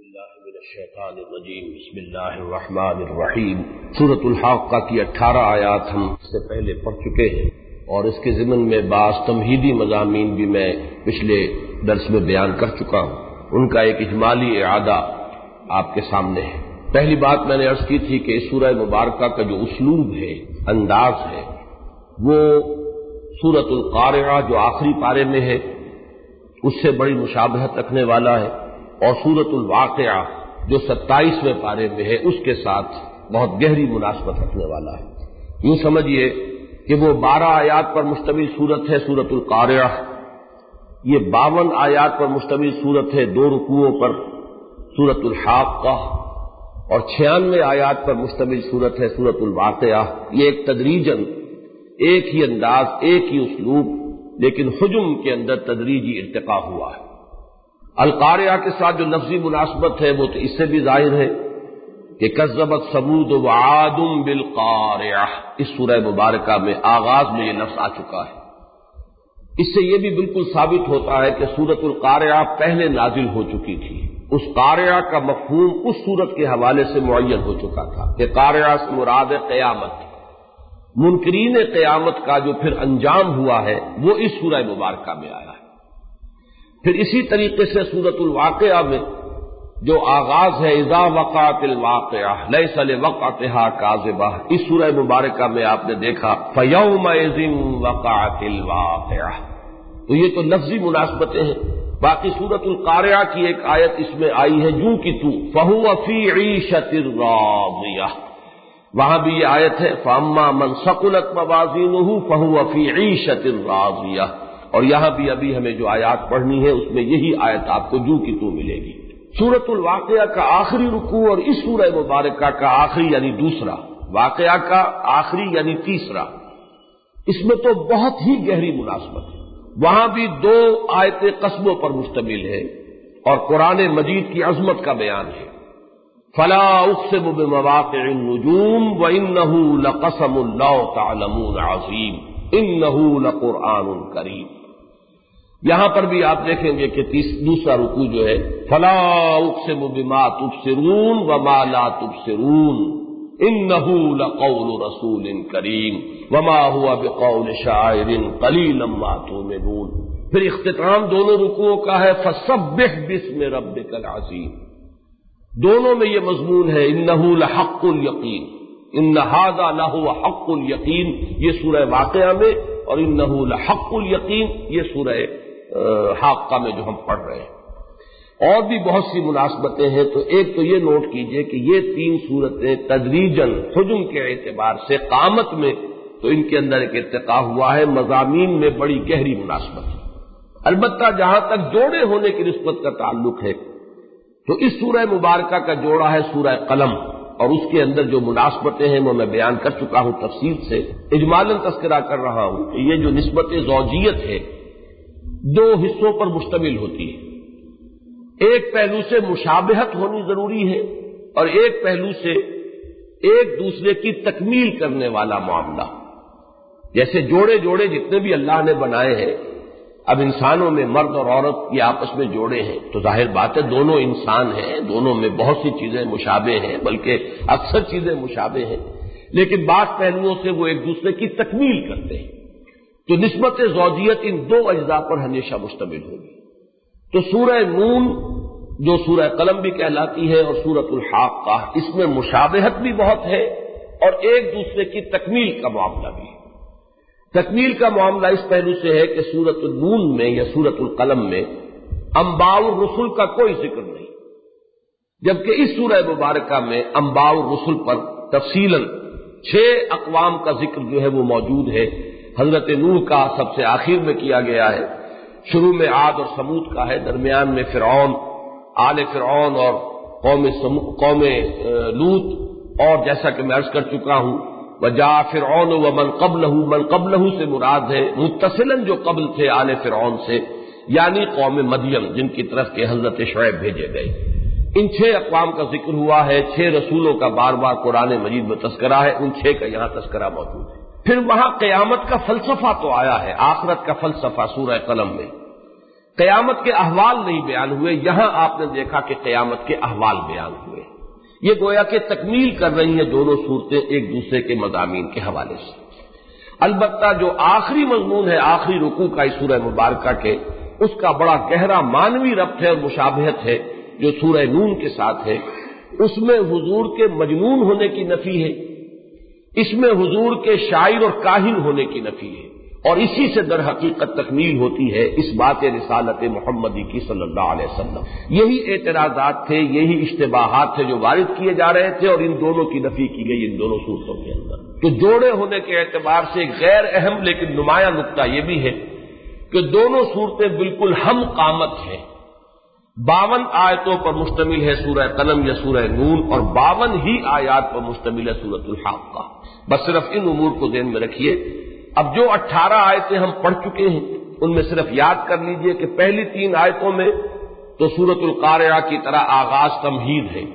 باللہ من الشیطان الرجیم بسم اللہ الرحمن الرحیم سورۃ الحاقہ کی 18 آیات ہم سے پہلے پڑھ چکے ہیں اور اس کے ضمن میں بعض تمہیدی مضامین بھی میں پچھلے درس میں بیان کر چکا ہوں، ان کا ایک اجمالی اعادہ آپ کے سامنے ہے۔ پہلی بات میں نے عرض کی تھی کہ اس سورہ مبارکہ کا جو اسلوب ہے، انداز ہے، وہ سورۃ القارعہ جو آخری پارے میں ہے اس سے بڑی مشابہت رکھنے والا ہے، اور سورۃ الواقعہ جو 27ویں پارے میں ہے اس کے ساتھ بہت گہری مناسبت رکھنے والا ہے۔ یوں سمجھیے کہ وہ 12 آیات پر مشتمل سورت ہے سورۃ القارعہ، یہ 52 آیات پر مشتمل سورت ہے 2 رکوعوں پر سورۃ الحاقہ، اور 96 آیات پر مشتمل سورت ہے سورۃ الواقعہ۔ یہ ایک تدریجاً ایک ہی انداز، ایک ہی اسلوب، لیکن حجم کے اندر تدریجی ارتقا ہوا ہے۔ القارعہ کے ساتھ جو لفظی مناسبت ہے وہ تو اس سے بھی ظاہر ہے کہ کذبت ثمود وعاد بالقارعہ، اس سورہ مبارکہ میں آغاز میں یہ لفظ آ چکا ہے۔ اس سے یہ بھی بالکل ثابت ہوتا ہے کہ سورۃ القارعہ پہلے نازل ہو چکی تھی، اس قارعہ کا مفہوم اس سورت کے حوالے سے معین ہو چکا تھا کہ قارعہ سے مراد قیامت، منکرین قیامت کا جو پھر انجام ہوا ہے وہ اس سورہ مبارکہ میں آیا ہے۔ پھر اسی طریقے سے سورۃ الواقعہ میں جو آغاز ہے اذا وقعت الواقعہ لیس لوقعتها کاذبہ، اس سورہ مبارکہ میں آپ نے دیکھا فیومئذ وقعت الواقعہ، تو یہ تو لفظی مناسبتیں ہیں۔ باقی سورۃ القارعہ کی ایک آیت اس میں آئی ہے جو کہ تو فہو فی عیشۃ راضیہ، وہاں بھی یہ آیت ہے فاما من ثقلت موازینہ فہو فی عیشۃ راضیہ، اور یہاں بھی ابھی ہمیں جو آیات پڑھنی ہے اس میں یہی آیت آپ کو جو کی تو ملے گی۔ سورۃ الواقعہ کا آخری رکوع اور اس سورہ مبارکہ کا آخری یعنی دوسرا، واقعہ کا آخری یعنی تیسرا، اس میں تو بہت ہی گہری مناسبت ہے۔ وہاں بھی 2 آیتیں قسموں پر مشتمل ہے اور قرآن مجید کی عظمت کا بیان ہے۔ فلا اقسم بمواقع النجوم وانه لقسم لو تعلمون عظیم انه لقرآن کریم، یہاں پر بھی آپ دیکھیں گے کہ دوسرا رکوع جو ہے فلا اقسم بما تبصرون وما لا تبصرون انه لقول رسول کریم وما هو بقول شاعر قلیلا ما تؤمنون۔ پھر اختتام دونوں رکوعوں کا ہے فسبح باسم ربک العظیم، دونوں میں یہ مضمون ہے انه لحق الیقین، ان ھذا لہو حق الیقین، یہ سورہ واقعہ میں، اور انه لحق الیقین یہ سورہ حاقہ میں جو ہم پڑھ رہے ہیں۔ اور بھی بہت سی مناسبتیں ہیں، تو ایک تو یہ نوٹ کیجئے کہ یہ 3 صورتیں تدریجاً حجم کے اعتبار سے قامت میں تو ان کے اندر ایک ارتقا ہوا ہے، مضامین میں بڑی گہری مناسبت ہے۔ البتہ جہاں تک جوڑے ہونے کی نسبت کا تعلق ہے تو اس سورہ مبارکہ کا جوڑا ہے سورہ قلم، اور اس کے اندر جو مناسبتیں ہیں وہ میں بیان کر چکا ہوں تفصیل سے، اجمالاً تذکرہ کر رہا ہوں کہ یہ جو نسبت زوجیت ہے 2 حصوں پر مشتمل ہوتی ہے۔ ایک پہلو سے مشابہت ہونی ضروری ہے اور ایک پہلو سے ایک دوسرے کی تکمیل کرنے والا معاملہ، جیسے جوڑے جتنے بھی اللہ نے بنائے ہیں، اب انسانوں میں مرد اور عورت کی آپس میں جوڑے ہیں تو ظاہر بات ہے دونوں انسان ہیں، دونوں میں بہت سی چیزیں مشابہ ہیں، بلکہ اکثر چیزیں مشابہ ہیں، لیکن بعض پہلوؤں سے وہ ایک دوسرے کی تکمیل کرتے ہیں، تو نسبت زوجیت ان 2 اجزاء پر ہمیشہ مشتمل ہوگی۔ تو سورہ نون جو سورہ قلم بھی کہلاتی ہے اور سورۃ الحاقہ، اس میں مشابہت بھی بہت ہے اور ایک دوسرے کی تکمیل کا معاملہ بھی ہے۔ تکمیل کا معاملہ اس پہلو سے ہے کہ سورۃ النون میں یا سورۃ القلم میں انباء الرسل کا کوئی ذکر نہیں، جبکہ اس سورہ مبارکہ میں انباء الرسل پر تفصیلاً 6 اقوام کا ذکر جو ہے وہ موجود ہے۔ حضرت نوح کا سب سے آخر میں کیا گیا ہے، شروع میں عاد اور ثمود کا ہے، درمیان میں فرعون، آل فرعون اور قوم لوط، اور جیسا کہ میں عرض کر چکا ہوں وجاء فرعون ومن قبلہ، من قبلہ سے مراد ہے متصلاً جو قبل تھے آل فرعون سے، یعنی قوم مدین جن کی طرف کے حضرت شعیب بھیجے گئے۔ ان 6 اقوام کا ذکر ہوا ہے، 6 رسولوں کا بار بار قرآن مجید میں تذکرہ ہے، ان 6 کا یہاں تذکرہ موجود ہے۔ پھر وہاں قیامت کا فلسفہ تو آیا ہے، آخرت کا فلسفہ سورہ قلم میں، قیامت کے احوال نہیں بیان ہوئے، یہاں آپ نے دیکھا کہ قیامت کے احوال بیان ہوئے۔ یہ گویا کہ تکمیل کر رہی ہیں دونوں صورتیں ایک دوسرے کے مضامین کے حوالے سے۔ البتہ جو آخری مضمون ہے آخری رکوع کا اس سورہ مبارکہ کے، اس کا بڑا گہرا معنوی ربط ہے اور مشابہت ہے جو سورہ نون کے ساتھ ہے۔ اس میں حضور کے مجنون ہونے کی نفی ہے، اس میں حضور کے شاعر اور کاہن ہونے کی نفی ہے، اور اسی سے در حقیقت تکمیل ہوتی ہے اس بات رسالت محمدی کی صلی اللہ علیہ وسلم۔ یہی اعتراضات تھے، یہی اشتباہات تھے جو وارد کیے جا رہے تھے، اور ان دونوں کی نفی کی گئی ان دونوں صورتوں کے اندر۔ تو جوڑے ہونے کے اعتبار سے ایک غیر اہم لیکن نمایاں نقطہ یہ بھی ہے کہ دونوں صورتیں بالکل ہم قامت ہیں۔ 52 آیتوں پر مشتمل ہے سورہ قلم یا سورہ نون، اور 52 ہی آیات پر مشتمل ہے سورۃ الحاقہ۔ بس صرف ان امور کو ذہن میں رکھیے۔ اب جو 18 آیتیں ہم پڑھ چکے ہیں ان میں صرف یاد کر لیجئے کہ پہلی 3 آیتوں میں تو سورۃ القارعہ کی طرح آغاز تمہید ہے،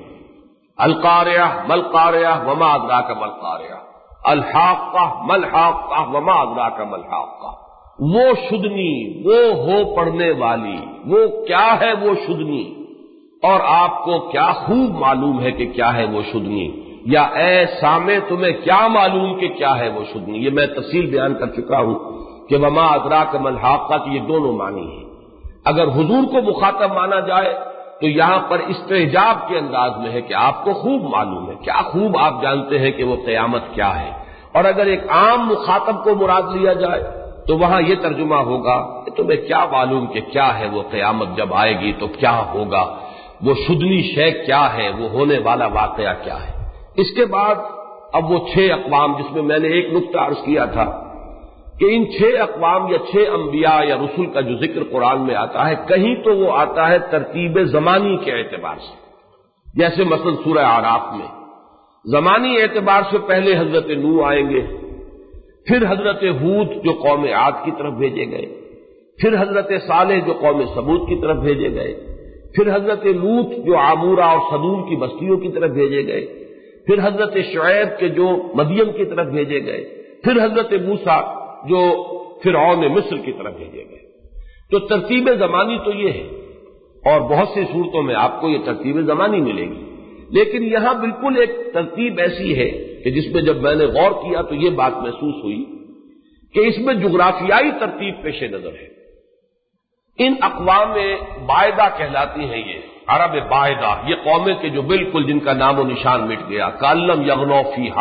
القارعہ مل قارعہ وما ادراک مل قارعہ، الحاقہ مل حاقہ وما ادراک مل حاقہ۔ وہ شدنی، وہ ہو پڑھنے والی، وہ کیا ہے وہ شدنی، اور آپ کو کیا خوب معلوم ہے کہ کیا ہے وہ شدنی، یا اے سامع تمہیں کیا معلوم کہ کیا ہے وہ شدنی۔ یہ میں تفصیل بیان کر چکا ہوں کہ وما ادراک مل حاقہ کی یہ دونوں معنی ہیں۔ اگر حضور کو مخاطب مانا جائے تو یہاں پر استعجاب کے انداز میں ہے کہ آپ کو خوب معلوم ہے، کیا خوب آپ جانتے ہیں کہ وہ قیامت کیا ہے۔ اور اگر ایک عام مخاطب کو مراد لیا جائے تو وہاں یہ ترجمہ ہوگا کہ تمہیں کیا معلوم کہ کیا ہے وہ قیامت، جب آئے گی تو کیا ہوگا، وہ شدنی شے کیا ہے، وہ ہونے والا واقعہ کیا ہے۔ اس کے بعد اب وہ 6 اقوام جس میں میں نے ایک نقطہ عرض کیا تھا کہ ان 6 اقوام یا 6 انبیاء یا رسل کا جو ذکر قرآن میں آتا ہے، کہیں تو وہ آتا ہے ترتیب زمانی کے اعتبار سے، جیسے مثلا سورہ اعراف میں زمانی اعتبار سے پہلے حضرت نوح آئیں گے، پھر حضرت ہود جو قوم عاد کی طرف بھیجے گئے، پھر حضرت صالح جو قوم ثمود کی طرف بھیجے گئے، پھر حضرت لوط جو عامورہ اور صدوم کی بستیوں کی طرف بھیجے گئے، پھر حضرت شعیب کے جو مدین کی طرف بھیجے گئے، پھر حضرت موسیٰ جو فرعون مصر کی طرف بھیجے گئے۔ تو ترتیب زمانی تو یہ ہے، اور بہت سی صورتوں میں آپ کو یہ ترتیب زمانی ملے گی، لیکن یہاں بالکل ایک ترتیب ایسی ہے کہ جس میں جب میں نے غور کیا تو یہ بات محسوس ہوئی کہ اس میں جغرافیائی ترتیب پیش نظر ہے۔ ان اقوام باعدہ کہلاتی ہیں، یہ عرب باعدہ، یہ قومیں کہ جو بالکل جن کا نام و نشان مٹ گیا، کالم یغنو فیہا۔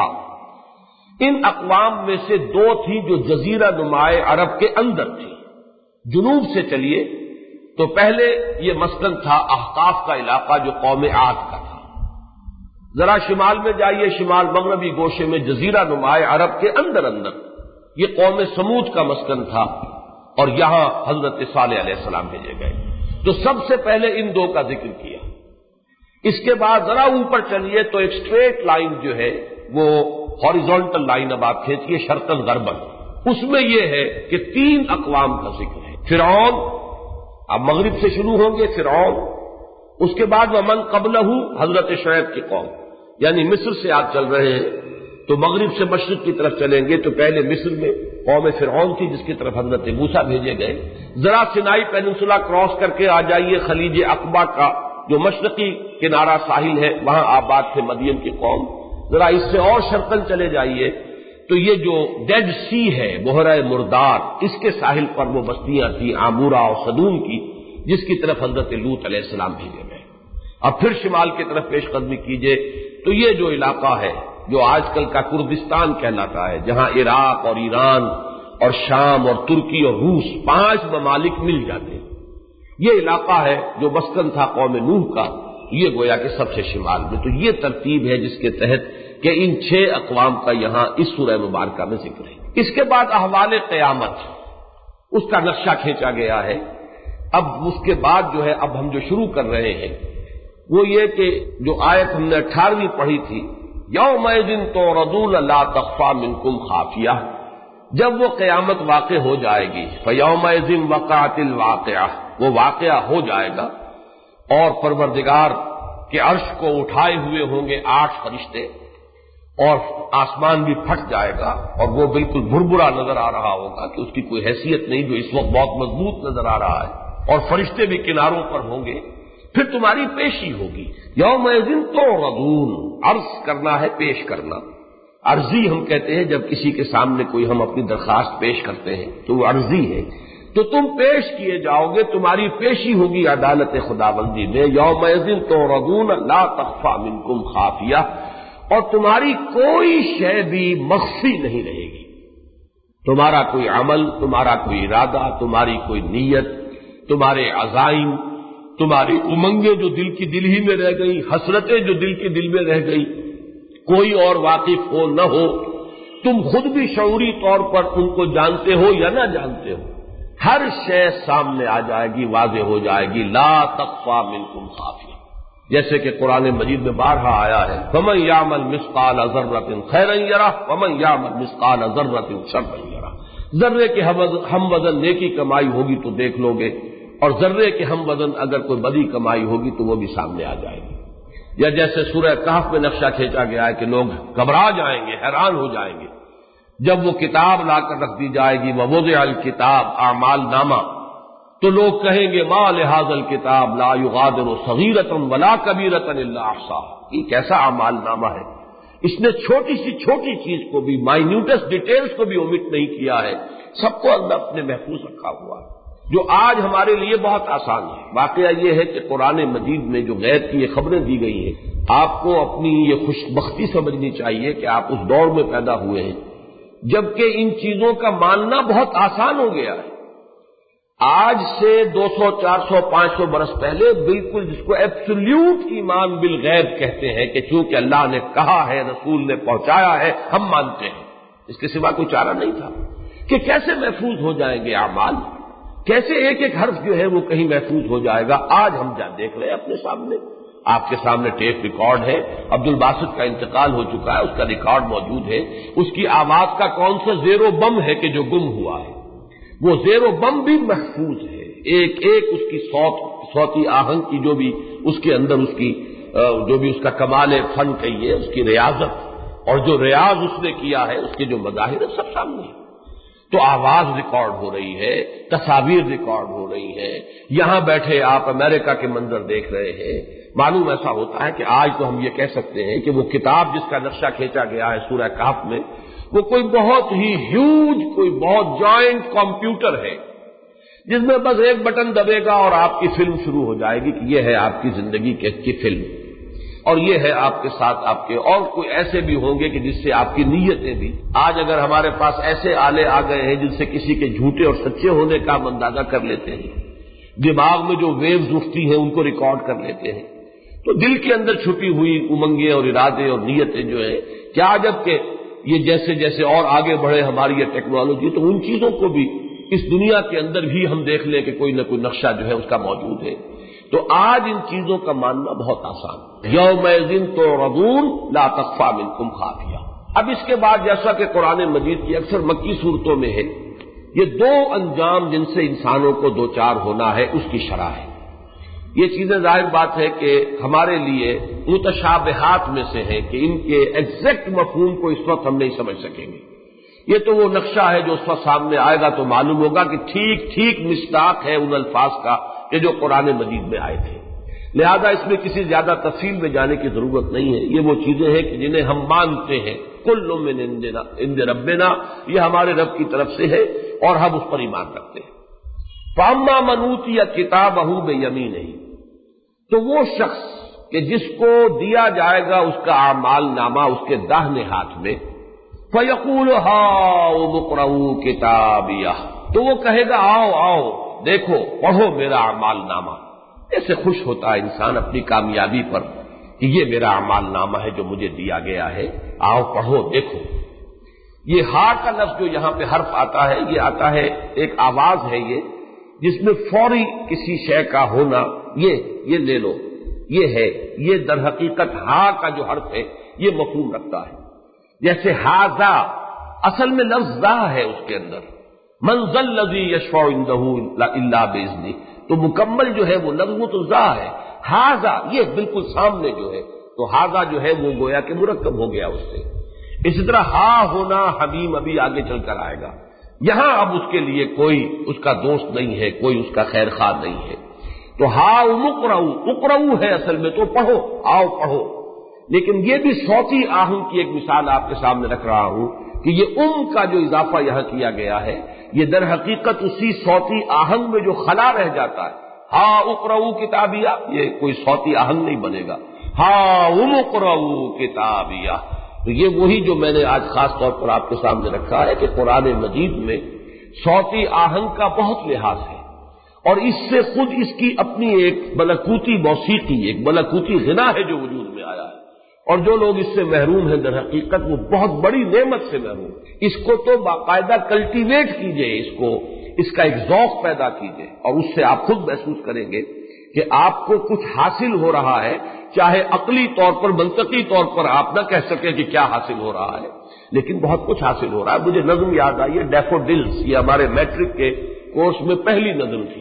ان اقوام میں سے 2 تھی جو جزیرہ نمائے عرب کے اندر تھی۔ جنوب سے چلیے تو پہلے یہ مسکن تھا احقاف کا علاقہ جو قوم عاد کا تھا۔ ذرا شمال میں جائیے، شمال مغربی گوشے میں جزیرہ نمائے عرب کے اندر یہ قوم سمود کا مسکن تھا، اور یہاں حضرت صالح علیہ السلام بھیجے گئے۔ تو سب سے پہلے ان 2 کا ذکر کیا۔ اس کے بعد ذرا اوپر چلیے تو ایک اسٹریٹ لائن جو ہے وہ ہاریزونٹل لائن اب آپ کھینچیے شرقاً غرباً، اس میں یہ ہے کہ 3 اقوام کا ذکر ہے۔ فرعون، اب مغرب سے شروع ہوں گے فرعون، اس کے بعد ومن قبلہ حضرت شعیب کی قوم، یعنی مصر سے آپ چل رہے ہیں تو مغرب سے مشرق کی طرف چلیں گے تو پہلے مصر میں قوم فرعون تھی جس کی طرف حضرت موسیٰ بھیجے گئے۔ ذرا سینائی پیننسولا کراس کر کے آ جائیے خلیج عقبہ کا جو مشرقی کنارہ ساحل ہے، وہاں آباد تھے مدین کی قوم۔ ذرا اس سے اور شرقاً چلے جائیے تو یہ جو ڈیڈ سی ہے، بحیرہ مردار، اس کے ساحل پر وہ بستیاں تھیں عامورہ اور صدوم کی، جس کی طرف حضرت لوط علیہ السلام بھیجے گئے۔ اب پھر شمال کی طرف پیش قدمی کیجئے تو یہ جو علاقہ ہے جو آج کل کا کردستان کہلاتا ہے، جہاں عراق اور ایران اور شام اور ترکی اور روس 5 ممالک مل جاتے ہیں، یہ علاقہ ہے جو مسکن تھا قوم نوح کا، یہ گویا کہ سب سے شمال میں۔ تو یہ ترتیب ہے جس کے تحت کہ ان 6 اقوام کا یہاں اس سورہ مبارکہ میں ذکر ہے۔ اس کے بعد احوال قیامت، اس کا نقشہ کھینچا گیا ہے۔ اب اس کے بعد جو ہے اب ہم جو شروع کر رہے ہیں وہ یہ کہ جو آیت ہم نے 18ویں پڑھی تھی، یومئذ تعرضون لا تخفی منکم خافیہ، جب وہ قیامت واقع ہو جائے گی، فیومئذ وقعت الواقعہ، وہ واقعہ ہو جائے گا، اور پروردگار کے عرش کو اٹھائے ہوئے ہوں گے 8 فرشتے، اور آسمان بھی پھٹ جائے گا، اور وہ بالکل بھربھرا نظر آ رہا ہوگا کہ اس کی کوئی حیثیت نہیں، جو اس وقت بہت مضبوط نظر آ رہا ہے۔ اور فرشتے بھی کناروں پر ہوں گے، پھر تمہاری پیشی ہوگی۔ یومئذ تعرضون، عرض کرنا ہے، پیش کرنا۔ عرضی ہم کہتے ہیں جب کسی کے سامنے کوئی ہم اپنی درخواست پیش کرتے ہیں تو وہ عرضی ہے، تو تم پیش کیے جاؤ گے، تمہاری پیشی ہوگی عدالت خداوندی میں۔ یومئذ تعرضون لا تخفی منکم خافیہ، اور تمہاری کوئی شے بھی مخفی نہیں رہے گی، تمہارا کوئی عمل، تمہارا کوئی ارادہ، تمہاری کوئی نیت، تمہارے عزائم، تمہاری امنگیں جو دل کی دل ہی میں رہ گئی، حسرتیں جو دل کے دل میں رہ گئی، کوئی اور واقف ہو نہ ہو، تم خود بھی شعوری طور پر ان کو جانتے ہو یا نہ جانتے ہو، ہر شے سامنے آ جائے گی، واضح ہو جائے گی۔ لا تخفی منکم خافیہ، جیسے کہ قرآن مجید میں بارہا آیا ہے، فمن یعمل مثقال ذرۃ خیرا یرہ ومن یعمل مثقال ذرۃ شرا یرہ۔ ذرے کے ہم وزن نیکی کمائی ہوگی تو دیکھ لو گے، اور ذرے کے ہم وزن اگر کوئی بدی کمائی ہوگی تو وہ بھی سامنے آ جائے گی۔ یا جیسے سورہ کہف میں نقشہ کھینچا گیا ہے کہ لوگ گھبرا جائیں گے، حیران ہو جائیں گے جب وہ کتاب لا کر رکھ دی جائے گی، ووضع الکتاب اعمال نامہ، تو لوگ کہیں گے ما لہذا الکتاب لا یغادر صغیرۃ ولا کبیرۃ الا احصاها، یہ کیسا اعمال نامہ ہے، اس نے چھوٹی سی چھوٹی چیز کو بھی، مائنیوٹس ڈیٹیلز کو بھی اومٹ نہیں کیا ہے، سب کو اللہ اپنے محفوظ رکھا ہوا ہے، جو آج ہمارے لیے بہت آسان ہے۔ واقعہ یہ ہے کہ قرآن مجید میں جو غیب کی یہ خبریں دی گئی ہیں، آپ کو اپنی یہ خوش بختی سمجھنی چاہیے کہ آپ اس دور میں پیدا ہوئے ہیں جبکہ ان چیزوں کا ماننا بہت آسان ہو گیا ہے۔ آج سے 200، 400، 500 برس پہلے بالکل جس کو ایبسلیوٹ ایمان بالغیب کہتے ہیں کہ چونکہ اللہ نے کہا ہے، رسول نے پہنچایا ہے، ہم مانتے ہیں، اس کے سوا کوئی چارہ نہیں تھا کہ کیسے محفوظ ہو جائیں گے اعمال، کیسے ایک ایک حرف جو ہے وہ کہیں محفوظ ہو جائے گا۔ آج ہم دیکھ رہے ہیں اپنے سامنے، آپ کے سامنے ٹیپ ریکارڈ ہے، عبد الباسط کا انتقال ہو چکا ہے، اس کا ریکارڈ موجود ہے، اس کی آواز کا کون سا زیر و بم ہے کہ جو گم ہوا ہے، وہ زیر و بم بھی محفوظ ہے، ایک ایک اس کی صوتی آہنگ کی جو بھی اس کے اندر اس کی جو بھی اس کا کمال فن کہیے، اس کی ریاضت اور جو ریاض اس نے کیا ہے، اس کے جو مظاہر ہے، سب سامنے ہے۔ تو آواز ریکارڈ ہو رہی ہے، تصاویر ریکارڈ ہو رہی ہیں، یہاں بیٹھے آپ امریکہ کے منظر دیکھ رہے ہیں۔ معلوم ایسا ہوتا ہے کہ آج تو ہم یہ کہہ سکتے ہیں کہ وہ کتاب جس کا نقشہ کھینچا گیا ہے سورہ کہف میں، وہ کوئی بہت ہی ہیوج، کوئی بہت جوائنٹ کمپیوٹر ہے جس میں بس ایک بٹن دبے گا اور آپ کی فلم شروع ہو جائے گی کہ یہ ہے آپ کی زندگی کی فلم، اور یہ ہے آپ کے ساتھ آپ کے، اور کوئی ایسے بھی ہوں گے کہ جس سے آپ کی نیتیں بھی۔ آج اگر ہمارے پاس ایسے آلے آ گئے ہیں جن سے کسی کے جھوٹے اور سچے ہونے کا ہم اندازہ کر لیتے ہیں، دماغ میں جو ویوز اٹھتی ہیں ان کو ریکارڈ کر لیتے ہیں، تو دل کے اندر چھپی ہوئی امنگیں اور ارادے اور نیتیں جو ہیں، کیا جب کہ یہ جیسے جیسے اور آگے بڑھے ہماری یہ ٹیکنالوجی، تو ان چیزوں کو بھی اس دنیا کے اندر بھی ہم دیکھ لیں کہ کوئی نہ کوئی نقشہ جو ہے اس کا موجود ہے۔ تو آج ان چیزوں کا ماننا بہت آسان ہے۔ یومئذ تعرضون لا تخفی منکم خافیہ۔ اب اس کے بعد جیسا کہ قرآن مجید کی اکثر مکی صورتوں میں ہے، یہ دو انجام جن سے انسانوں کو دوچار ہونا ہے اس کی شرح ہے۔ یہ چیزیں ظاہر بات ہے کہ ہمارے لیے متشابہات میں سے ہیں کہ ان کے ایگزیکٹ مفہوم کو اس وقت ہم نہیں سمجھ سکیں گے۔ یہ تو وہ نقشہ ہے جو اس وقت سامنے آئے گا تو معلوم ہوگا کہ ٹھیک ٹھیک مصداق ہے ان الفاظ کا کہ جو قرآن مجید میں آئے تھے، لہذا اس میں کسی زیادہ تفصیل میں جانے کی ضرورت نہیں ہے۔ یہ وہ چیزیں ہیں کہ جنہیں ہم مانتے ہیں، کل من عند ربنا، یہ ہمارے رب کی طرف سے ہے اور ہم اس پر ایمان رکھتے ہیں۔ فاما من اوتی کتابہ بیمینہ، تو وہ شخص کہ جس کو دیا جائے گا اس کا اعمال نامہ اس کے داہنے ہاتھ میں، فیقول ہاؤم اقرؤوا کتابیہ، تو وہ کہے گا آؤ آؤ دیکھو پڑھو میرا اعمال نامہ۔ ایسے خوش ہوتا ہے انسان اپنی کامیابی پر کہ یہ میرا اعمال نامہ ہے جو مجھے دیا گیا ہے، آؤ پڑھو دیکھو۔ یہ ہا کا لفظ جو یہاں پہ حرف آتا ہے، یہ آتا ہے ایک آواز ہے یہ جس میں فوری کسی شے کا ہونا، یہ لے لو، یہ ہے، یہ در حقیقت ہا کا جو حرف ہے یہ مفہوم رکھتا ہے۔ جیسے ہاذا اصل میں لفظ ذا ہے اس کے اندر، من ذا الذی یشفع عنده الا باذنہ، تو مکمل جو ہے وہ لفظ تو ذا ہے، ہاذا یہ بالکل سامنے جو ہے، تو ہاذا جو ہے وہ گویا کہ مرکب ہو گیا اس سے۔ اسی طرح ہا ہونا حمیم ابھی آگے چل کر آئے گا، یہاں اب اس کے لیے کوئی اس کا دوست نہیں ہے، کوئی اس کا خیر خواہ نہیں ہے۔ تو ہاؤ مقرؤ، اقرؤ ہے اصل میں، تو پڑھو، آؤ پڑھو۔ لیکن یہ بھی صوتی آہنگ کی ایک مثال آپ کے سامنے رکھ رہا ہوں کہ یہ کا جو اضافہ یہاں کیا گیا ہے، یہ در حقیقت اسی صوتی آہنگ میں جو خلا رہ جاتا ہے، ہاں اقرؤ کتابیہ، یہ کوئی صوتی آہنگ نہیں بنے گا، ہاں اقرؤ کتابیہ۔ تو یہ وہی جو میں نے آج خاص طور پر آپ کے سامنے رکھا ہے کہ قرآن مجید میں صوتی آہنگ کا بہت لحاظ ہے، اور اس سے خود اس کی اپنی ایک ملکوتی موسیقی، ایک ملکوتی غنا ہے جو وجود میں آیا ہے، اور جو لوگ اس سے محروم ہیں در حقیقت وہ بہت بڑی نعمت سے محروم ہیں۔ اس کو تو باقاعدہ کلٹیویٹ کیجئے، اس کا ایک ذوق پیدا کیجئے، اور اس سے آپ خود محسوس کریں گے کہ آپ کو کچھ حاصل ہو رہا ہے، چاہے عقلی طور پر، منطقی طور پر آپ نہ کہہ سکیں کہ کیا حاصل ہو رہا ہے، لیکن بہت کچھ حاصل ہو رہا ہے۔ مجھے نظم یاد آئی ہے ڈیفوڈلز، یہ ہمارے میٹرک کے کورس میں پہلی نظم تھی۔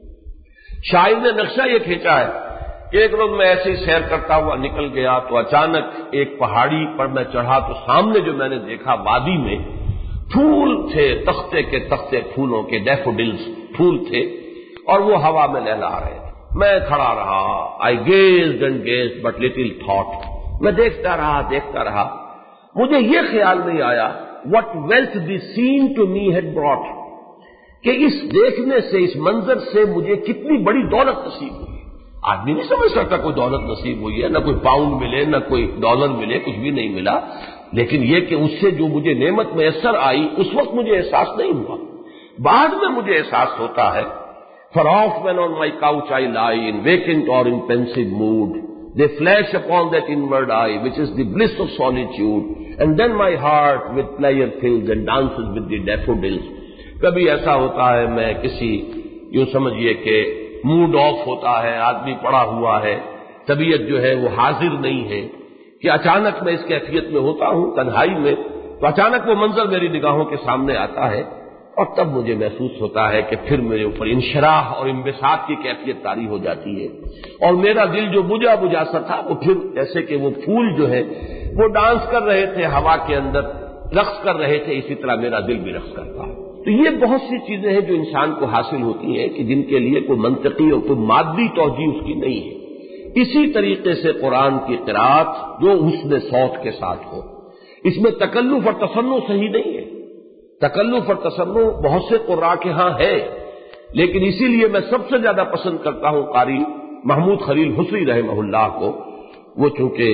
شاعر نے نقشہ یہ کھینچا ہے کہ ایک روز میں ایسے ہی سیر کرتا ہوا نکل گیا تو اچانک ایک پہاڑی پر میں چڑھا تو سامنے جو میں نے دیکھا وادی میں پھول تھے، تختے کے تختے پھولوں کے، ڈیفوڈلز پھول تھے، اور وہ ہوا میں لہلا رہے تھے۔ میں کھڑا رہا، I gazed and gazed but little thought, میں دیکھتا رہا، مجھے یہ خیال نہیں آیا what wealth the scene to me had brought، کہ اس دیکھنے سے، اس منظر سے مجھے کتنی بڑی دولت نصیب ہوئی۔ آدمی نہیں سمجھ سکتا کوئی دولت نصیب ہوئی ہے، نہ کوئی پاؤنڈ ملے، نہ کوئی ڈالر ملے، کچھ بھی نہیں ملا، لیکن یہ کہ اس سے جو مجھے نعمت میسر آئی اس وقت مجھے احساس نہیں ہوا، بعد میں مجھے احساس ہوتا ہے۔ For oft when on my couch I lie, in vacant or in pensive mood, they flash upon that inward eye, which is the bliss of solitude, and then my heart with pleasure fills and dances with the daffodils۔ کبھی ایسا ہوتا ہے میں کسی، یوں سمجھیے کہ mood of ہوتا ہے، آدمی پڑا ہوا ہے، طبیعت جو ہے وہ حاضر نہیں ہے، کہ اچانک میں اس کیفیت میں ہوتا ہوں تنہائی میں، تو اچانک وہ منظر میری نگاہوں کے سامنے آتا ہے، اور تب مجھے محسوس ہوتا ہے کہ پھر میرے اوپر انشراح اور انبساط کی کیفیت طاری ہو جاتی ہے، اور میرا دل جو بجھا سا تھا وہ پھر جیسے کہ وہ پھول جو ہے وہ ڈانس کر رہے تھے ہوا کے اندر، رقص کر رہے تھے، اسی طرح میرا دل بھی رقص کرتا ہے۔ تو یہ بہت سی چیزیں ہیں جو انسان کو حاصل ہوتی ہیں کہ جن کے لیے کوئی منطقی اور کوئی مادی توجیہ اس کی نہیں ہے۔ اسی طریقے سے قرآن کی قرأت جو حسن صوت کے ساتھ ہو، اس میں تکلف اور تصنع صحیح نہیں ہے، تکلف اور تصنع بہت سے قراء کے ہاں ہے، لیکن اسی لیے میں سب سے زیادہ پسند کرتا ہوں قاری محمود خلیل حصری رحمہ اللہ کو۔ وہ چونکہ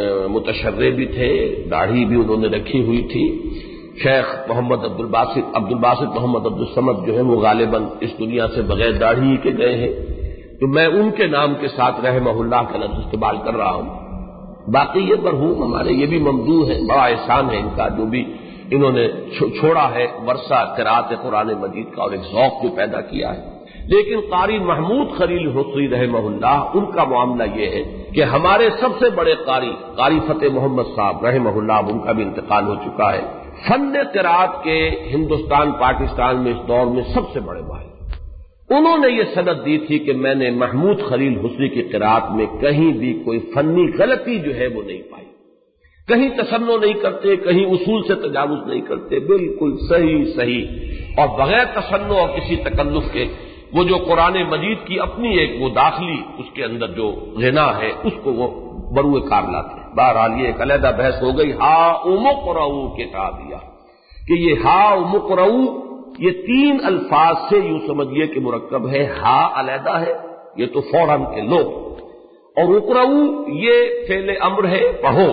متشرع بھی تھے، داڑھی بھی انہوں نے رکھی ہوئی تھی۔ شیخ محمد عبدالباسط محمد عبدالصمد جو ہے وہ غالباً اس دنیا سے بغیر داڑھی کے گئے ہیں، تو میں ان کے نام کے ساتھ رحمہ اللہ کا لفظ استعمال کر رہا ہوں۔ باقی یہ مرحوم ہمارے یہ بھی ممدوح ہے، بڑا احسان ہے ان کا جو بھی انہوں نے چھوڑا ہے ورثہ قرأت قرآن مجید کا، اور ایک ذوق جو پیدا کیا ہے۔ لیکن قاری محمود خلیل حصری رحمہ اللہ، ان کا معاملہ یہ ہے کہ ہمارے سب سے بڑے قاری فتح محمد صاحب رحمہ اللہ، ان کا بھی انتقال ہو چکا ہے، فن قرأت کے ہندوستان پاکستان میں اس دور میں سب سے بڑے ماہر۔ انہوں نے یہ سند دی تھی کہ میں نے محمود خلیل حصری کی قرأت میں کہیں بھی کوئی فنی غلطی جو ہے وہ نہیں پائی، کہیں تصنع نہیں کرتے، کہیں اصول سے تجاوز نہیں کرتے، بالکل صحیح اور بغیر تصنع اور کسی تکلف کے وہ جو قرآن مجید کی اپنی ایک وہ داخلی اس کے اندر جو غنا ہے اس کو وہ بروئے کار لاتے ہیں۔ بہرحال یہ ایک علیحدہ بحث ہو گئی۔ ہا مقرؤ کتابیہ، کہ یہ ہا مقرؤ یہ تین الفاظ سے یوں سمجھیے کہ مرکب ہے، ہا علیحدہ ہے، یہ تو فوراً کے لو، اور اقرؤ یہ فعل امر ہے، پڑھو۔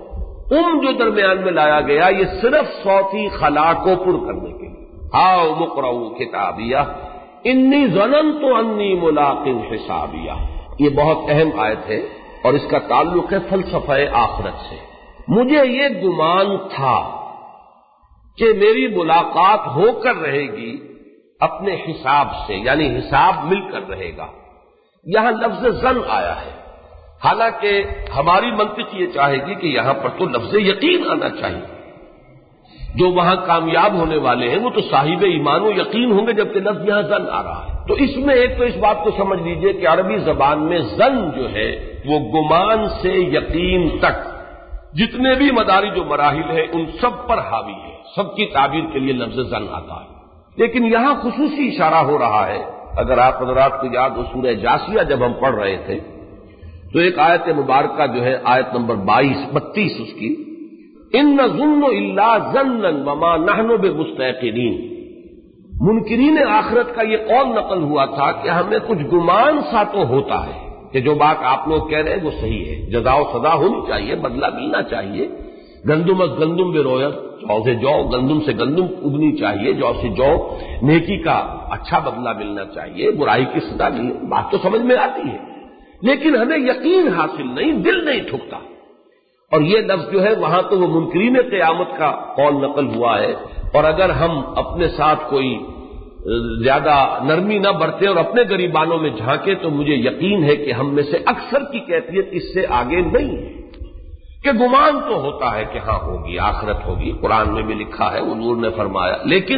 جو درمیان میں لایا گیا یہ صرف صوتی خلا کو پر کرنے کے لیے، ہا مقرؤ کتابیہ انی ظننت انی ملاق حسابیہ۔ یہ بہت اہم آیت ہے اور اس کا تعلق ہے فلسفہ آخرت سے۔ مجھے یہ گمان تھا کہ میری ملاقات ہو کر رہے گی اپنے حساب سے، یعنی حساب مل کر رہے گا۔ یہاں لفظ ظن آیا ہے، حالانکہ ہماری منطق یہ چاہے گی کہ یہاں پر تو لفظ یقین آنا چاہیے، جو وہاں کامیاب ہونے والے ہیں وہ تو صاحب ایمان و یقین ہوں گے، جبکہ لفظ یہاں ظن آ رہا ہے۔ تو اس میں ایک تو اس بات کو سمجھ لیجئے کہ عربی زبان میں ظن جو ہے وہ گمان سے یقین تک جتنے بھی مداری جو مراحل ہیں ان سب پر حاوی ہے، سب کی تعبیر کے لیے لفظ ظن آتا ہے۔ لیکن یہاں خصوصی اشارہ ہو رہا ہے. اگر آپ حضرات کو یاد ہو سورہ جاسیہ جب ہم پڑھ رہے تھے تو ایک آیت مبارکہ جو ہے آیت نمبر 32 اس کی، ان نظن الا ظنا وما نحن بمستيقنين. منکرین آخرت کا یہ قول نقل ہوا تھا کہ ہمیں کچھ گمان سا تو ہوتا ہے کہ جو بات آپ لوگ کہہ رہے ہیں وہ صحیح ہے، جزا و سزا ہونی چاہیے، بدلہ ملنا چاہیے. گندم از گندم بے رویت، جو سے جو گندم سے گندم اگنی چاہیے، جو سے جو نیکی کا اچھا بدلہ ملنا چاہیے، برائی کی سزا ملے. بات تو سمجھ میں آتی ہے، لیکن ہمیں یقین حاصل نہیں، دل نہیں ٹھکتا. اور یہ لفظ جو ہے وہاں تو وہ منکرین قیامت کا قول نقل ہوا ہے. اور اگر ہم اپنے ساتھ کوئی زیادہ نرمی نہ برتے اور اپنے گریبانوں میں جھانکے تو مجھے یقین ہے کہ ہم میں سے اکثر کی کیفیت اس سے آگے نہیں ہے کہ گمان تو ہوتا ہے کہ ہاں ہوگی، آخرت ہوگی، قرآن میں بھی لکھا ہے، حضور نے فرمایا، لیکن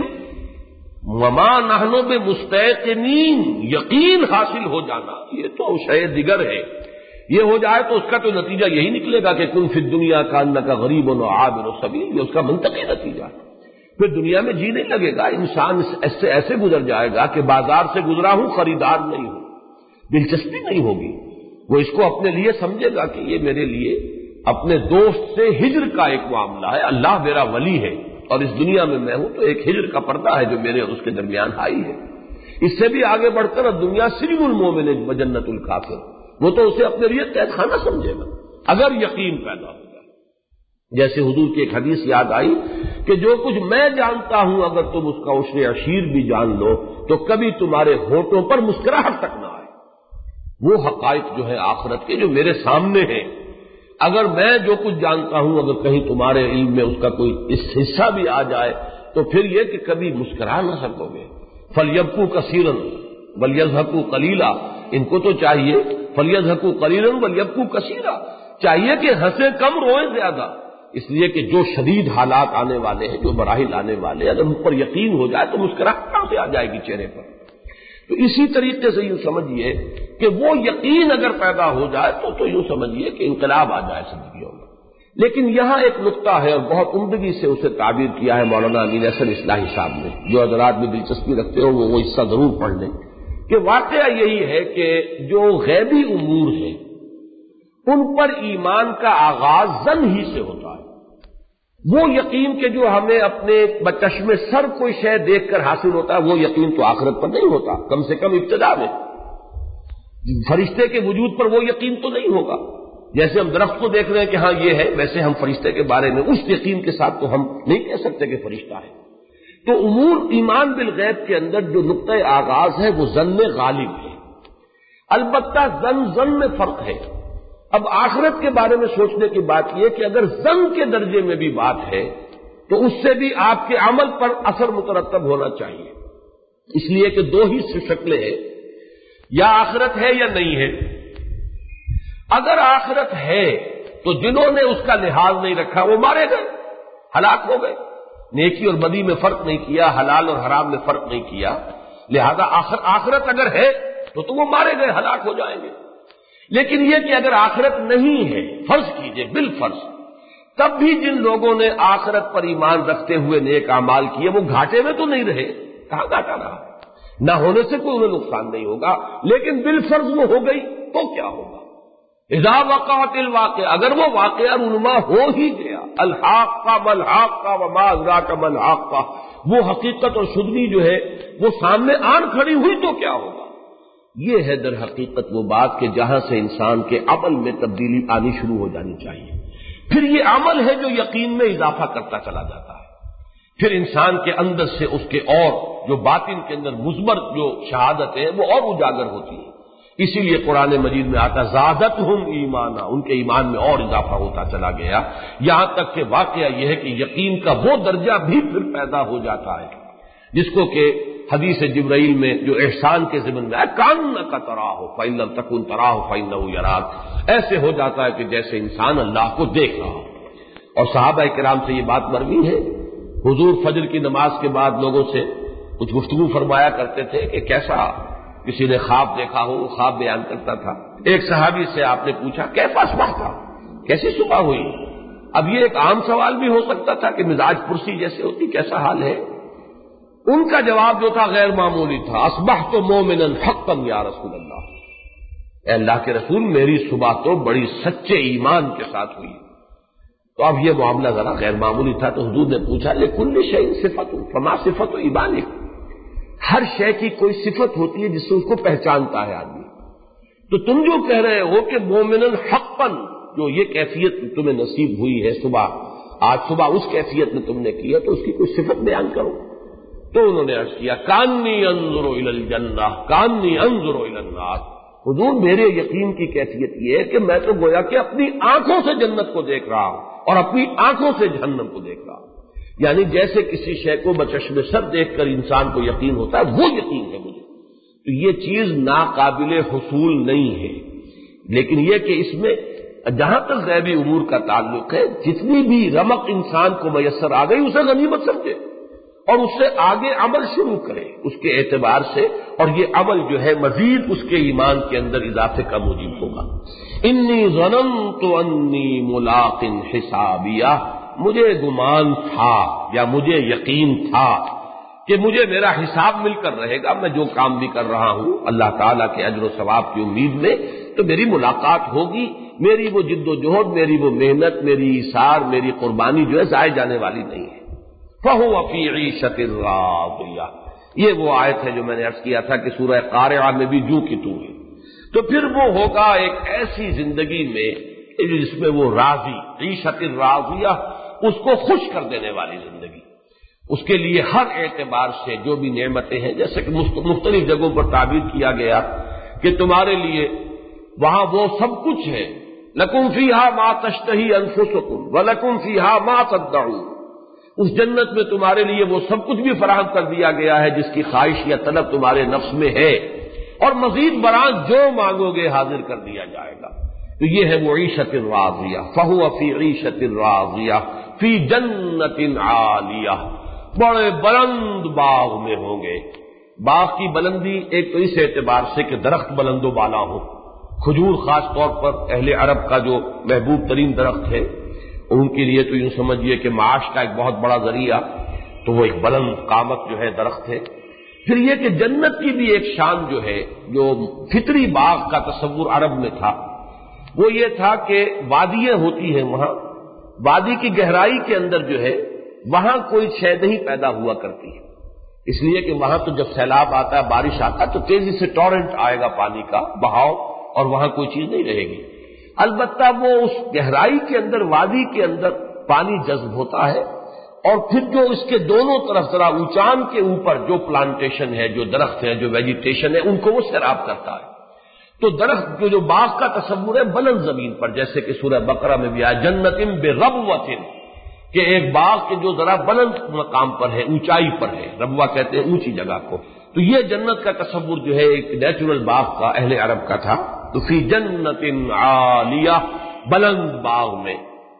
وما نحن بمستيقنين، یقین حاصل ہو جانا یہ تو شے دیگر ہے. یہ ہو جائے تو اس کا تو نتیجہ یہی نکلے گا کہ کن فی الدنیا کانک غریب و عابر سبیل، یہ اس کا منطقی نتیجہ ہے. پھر دنیا میں جی نہیں لگے گا، انسان ایسے گزر جائے گا کہ بازار سے گزرا ہوں، خریدار نہیں ہوں، دلچسپی نہیں ہوگی. وہ اس کو اپنے لیے سمجھے گا کہ یہ میرے لیے اپنے دوست سے ہجر کا ایک معاملہ ہے، اللہ میرا ولی ہے اور اس دنیا میں ہوں تو ایک ہجر کا پردہ ہے جو میرے اور اس کے درمیان آئی ہے. اس سے بھی آگے بڑھ کر دنیا سجن المومن و جنت الکافر، وہ تو اسے اپنے لیے قید خانہ سمجھے گا اگر یقین پیدا ہو جائے. جیسے حضور کی ایک حدیث یاد آئی کہ جو کچھ میں جانتا ہوں اگر تم اس کا عشر عشیر بھی جان لو تو کبھی تمہارے ہونٹوں پر مسکراہٹ تک نہ آئے. وہ حقائق جو ہے آخرت کے جو میرے سامنے ہیں، اگر میں جو کچھ جانتا ہوں اگر کہیں تمہارے علم میں اس کا کوئی اس حصہ بھی آ جائے تو پھر یہ کہ کبھی مسکرا نہ سکو گے. فَلْيَبْكُوا كَثِيرًا وَلْيَضْحَكُوا قَلِيلًا، ان کو تو چاہیے فَلْيَضْحَكُوا قَلِيلًا وَلْيَبْكُوا كَثِيرًا، چاہیے کہ ہنسیں کم روئیں زیادہ. اس لیے کہ جو شدید حالات آنے والے ہیں، جو مراحل آنے والے ہیں، اگر ان پر یقین ہو جائے تو مسکراہٹ کہاں سے آ جائے گی چہرے پر. تو اسی طریقے سے یوں سمجھیے کہ وہ یقین اگر پیدا ہو جائے تو یوں سمجھیے کہ انقلاب آ جائے زندگیوں میں. لیکن یہاں ایک نقطہ ہے اور بہت عمدگی سے اسے تعبیر کیا ہے مولانا امین احسن اصلاحی صاحب نے. جو حضرات بھی دلچسپی رکھتے ہو وہ حصہ ضرور پڑھ لیں کہ واقعہ یہی ہے کہ جو غیبی امور ہیں ان پر ایمان کا آغاز ظن ہی سے ہوتا ہے. وہ یقین کہ جو ہمیں اپنے بچشم سر کوئی شے دیکھ کر حاصل ہوتا ہے وہ یقین تو آخرت پر نہیں ہوتا، کم سے کم ابتدا میں. فرشتے کے وجود پر وہ یقین تو نہیں ہوگا. جیسے ہم درخت کو دیکھ رہے ہیں کہ ہاں یہ ہے، ویسے ہم فرشتے کے بارے میں اس یقین کے ساتھ تو ہم نہیں کہہ سکتے کہ فرشتہ ہے. تو امور ایمان بالغیب کے اندر جو نقطۂ آغاز ہے وہ ظن غالب ہے. البتہ ظن میں فرق ہے. اب آخرت کے بارے میں سوچنے کی بات یہ کہ اگر ظن کے درجے میں بھی بات ہے تو اس سے بھی آپ کے عمل پر اثر مترتب ہونا چاہیے. اس لیے کہ دو ہی شکلیں ہیں، یا آخرت ہے یا نہیں ہے. اگر آخرت ہے تو جنہوں نے اس کا لحاظ نہیں رکھا وہ مارے گئے، ہلاک ہو گئے. نیکی اور بدی میں فرق نہیں کیا، حلال اور حرام میں فرق نہیں کیا. لہذا آخرت اگر ہے تو وہ مارے گئے، ہلاک ہو جائیں گے. لیکن یہ کہ اگر آخرت نہیں ہے، فرض کیجئے بالفرض، تب بھی جن لوگوں نے آخرت پر ایمان رکھتے ہوئے نیک اعمال کیے وہ گھاٹے میں تو نہیں رہے. کہاں گھاٹا رہا؟ نہ ہونے سے کوئی انہیں نقصان نہیں ہوگا، لیکن بالفرض وہ ہو گئی تو کیا ہوگا؟ اذا وقعت الواقعہ، اگر وہ واقعہ رونما ہو ہی گیا، الحاقہ ملحاقہ وما ادراک ملحاقہ، وہ حقیقت اور شدنی جو ہے وہ سامنے آن کھڑی ہوئی تو کیا ہوگا؟ یہ ہے در حقیقت وہ بات کہ جہاں سے انسان کے عمل میں تبدیلی آنی شروع ہو جانی چاہیے. پھر یہ عمل ہے جو یقین میں اضافہ کرتا چلا جاتا ہے. پھر انسان کے اندر سے اس کے اور جو باطن کے اندر مثبت جو شہادتیں ہیں وہ اور اجاگر ہوتی ہیں. اسی لیے قرآن مجید میں آتا زادتہم ایمانا، ان کے ایمان میں اور اضافہ ہوتا چلا گیا، یہاں تک کہ واقعہ یہ ہے کہ یقین کا وہ درجہ بھی پھر پیدا ہو جاتا ہے جس کو کہ حدیث جبرائیل میں جو احسان کے ضمن میں ہے، کانک تراہ فإن لم تکن تراہ فإنہ یراک، ایسے ہو جاتا ہے کہ جیسے انسان اللہ کو دیکھ رہا ہو. اور صحابہ کرام سے یہ بات مروی ہے، حضور فجر کی نماز کے بعد لوگوں سے کچھ گفتگو فرمایا کرتے تھے کہ کیسا کسی نے خواب دیکھا ہو، وہ خواب بیان کرتا تھا. ایک صحابی سے آپ نے پوچھا کیسا صبح تھا، کیسی صبح ہوئی؟ اب یہ ایک عام سوال بھی ہو سکتا تھا کہ مزاج پرسی جیسے ہوتی، کیسا حال ہے؟ ان کا جواب جو تھا غیر معمولی تھا، اصبحت مومنا حقا یا رسول اللہ، اے اللہ کے رسول میری صبح تو بڑی سچے ایمان کے ساتھ ہوئی۔ تو اب یہ معاملہ ذرا غیر معمولی تھا، تو حضور نے پوچھا لکل شیء صفت فما صفت ایمانک، ہر شے کی کوئی صفت ہوتی ہے جس سے اس کو پہچانتا ہے آدمی، تو تم جو کہہ رہے ہو کہ مومنا حقا، جو یہ کیفیت تمہیں نصیب ہوئی ہے صبح، آج صبح اس کیفیت میں تم نے کیا، تو اس کی کوئی صفت بیان کرو۔ تو انہوں نے عرض کیا کانی انظر الی الجنہ کانی انظر الی النار، حضور میرے یقین کی کیفیت یہ ہے کہ میں تو گویا کہ اپنی آنکھوں سے جنت کو دیکھ رہا ہوں اور اپنی آنکھوں سے جہنم کو دیکھ رہا ہوں، یعنی جیسے کسی شے کو بچشم سر دیکھ کر انسان کو یقین ہوتا ہے، وہ یقین ہے مجھے۔ تو یہ چیز ناقابل حصول نہیں ہے، لیکن یہ کہ اس میں جہاں تک غیبی امور کا تعلق ہے، جتنی بھی رمق انسان کو میسر آ گئی اسے غنیمت سمجھے اور اس سے آگے عمل شروع کرے اس کے اعتبار سے، اور یہ عمل جو ہے مزید اس کے ایمان کے اندر اضافے کا موجب ہوگا۔ انی ظننت انی ملاق حسابیہ، مجھے گمان تھا یا مجھے یقین تھا کہ مجھے میرا حساب مل کر رہے گا، میں جو کام بھی کر رہا ہوں اللہ تعالیٰ کے اجر و ثواب کی امید میں، تو میری ملاقات ہوگی، میری وہ جد و جہد، میری وہ محنت، میری ایثار، میری قربانی جو ہے ضائع جانے والی نہیں ہے۔ فَهُوَ فِي عِيشَةٍ رَاضِيَةٍ، یہ وہ آیت ہے جو میں نے عرض کیا تھا کہ سورہ قارعہ میں بھی جو کی تو ہے، تو پھر وہ ہوگا ایک ایسی زندگی میں جس میں وہ راضی، عیشۃ راضیہ، اس کو خوش کر دینے والی زندگی، اس کے لیے ہر اعتبار سے جو بھی نعمتیں ہیں، جیسے کہ مختلف جگہوں پر تعبیر کیا گیا کہ تمہارے لیے وہاں وہ سب کچھ ہے، لکم فیہا ما تشتہی انفسکم ولکم فیہا ما تدعون، اس جنت میں تمہارے لیے وہ سب کچھ بھی فراہم کر دیا گیا ہے جس کی خواہش یا طلب تمہارے نفس میں ہے، اور مزید برآں جو مانگو گے حاضر کر دیا جائے گا۔ تو یہ ہے وہ عیشۃ راضیہ، فہو فی عیشۃ راضیہ فی جنت عالیہ، بڑے بلند باغ میں ہوں گے۔ باغ کی بلندی ایک تو اس اعتبار سے کہ درخت بلند و بالا ہو، کھجور خاص طور پر اہل عرب کا جو محبوب ترین درخت ہے، ان کے لیے تو یوں سمجھیے کہ معاش کا ایک بہت بڑا ذریعہ، تو وہ ایک بلند قامت جو ہے درخت ہے۔ پھر یہ کہ جنت کی بھی ایک شان جو ہے، جو فطری باغ کا تصور عرب میں تھا، وہ یہ تھا کہ وادیاں ہوتی ہیں، وہاں وادی کی گہرائی کے اندر جو ہے وہاں کوئی شے نہیں پیدا ہوا کرتی ہے، اس لیے کہ وہاں تو جب سیلاب آتا ہے، بارش آتا ہے، تو تیزی سے ٹورنٹ آئے گا پانی کا بہاؤ، اور وہاں کوئی چیز نہیں رہے گی۔ البتہ وہ اس گہرائی کے اندر، وادی کے اندر پانی جذب ہوتا ہے، اور پھر جو اس کے دونوں طرف ذرا اونچان کے اوپر جو پلانٹیشن ہے، جو درخت ہے، جو ویجیٹیشن ہے، ان کو وہ سیراب کرتا ہے۔ تو درخت جو باغ کا تصور ہے بلند زمین پر، جیسے کہ سورہ بقرہ میں بھی آیا جنت بربوۃ، کہ ایک باغ کے جو ذرا بلند مقام پر ہے، اونچائی پر ہے، ربوہ کہتے ہیں اونچی جگہ کو۔ تو یہ جنت کا تصور جو ہے ایک نیچرل باغ کا اہل عرب کا تھا۔ تو فی جنت عالیہ، بلند باغ میں،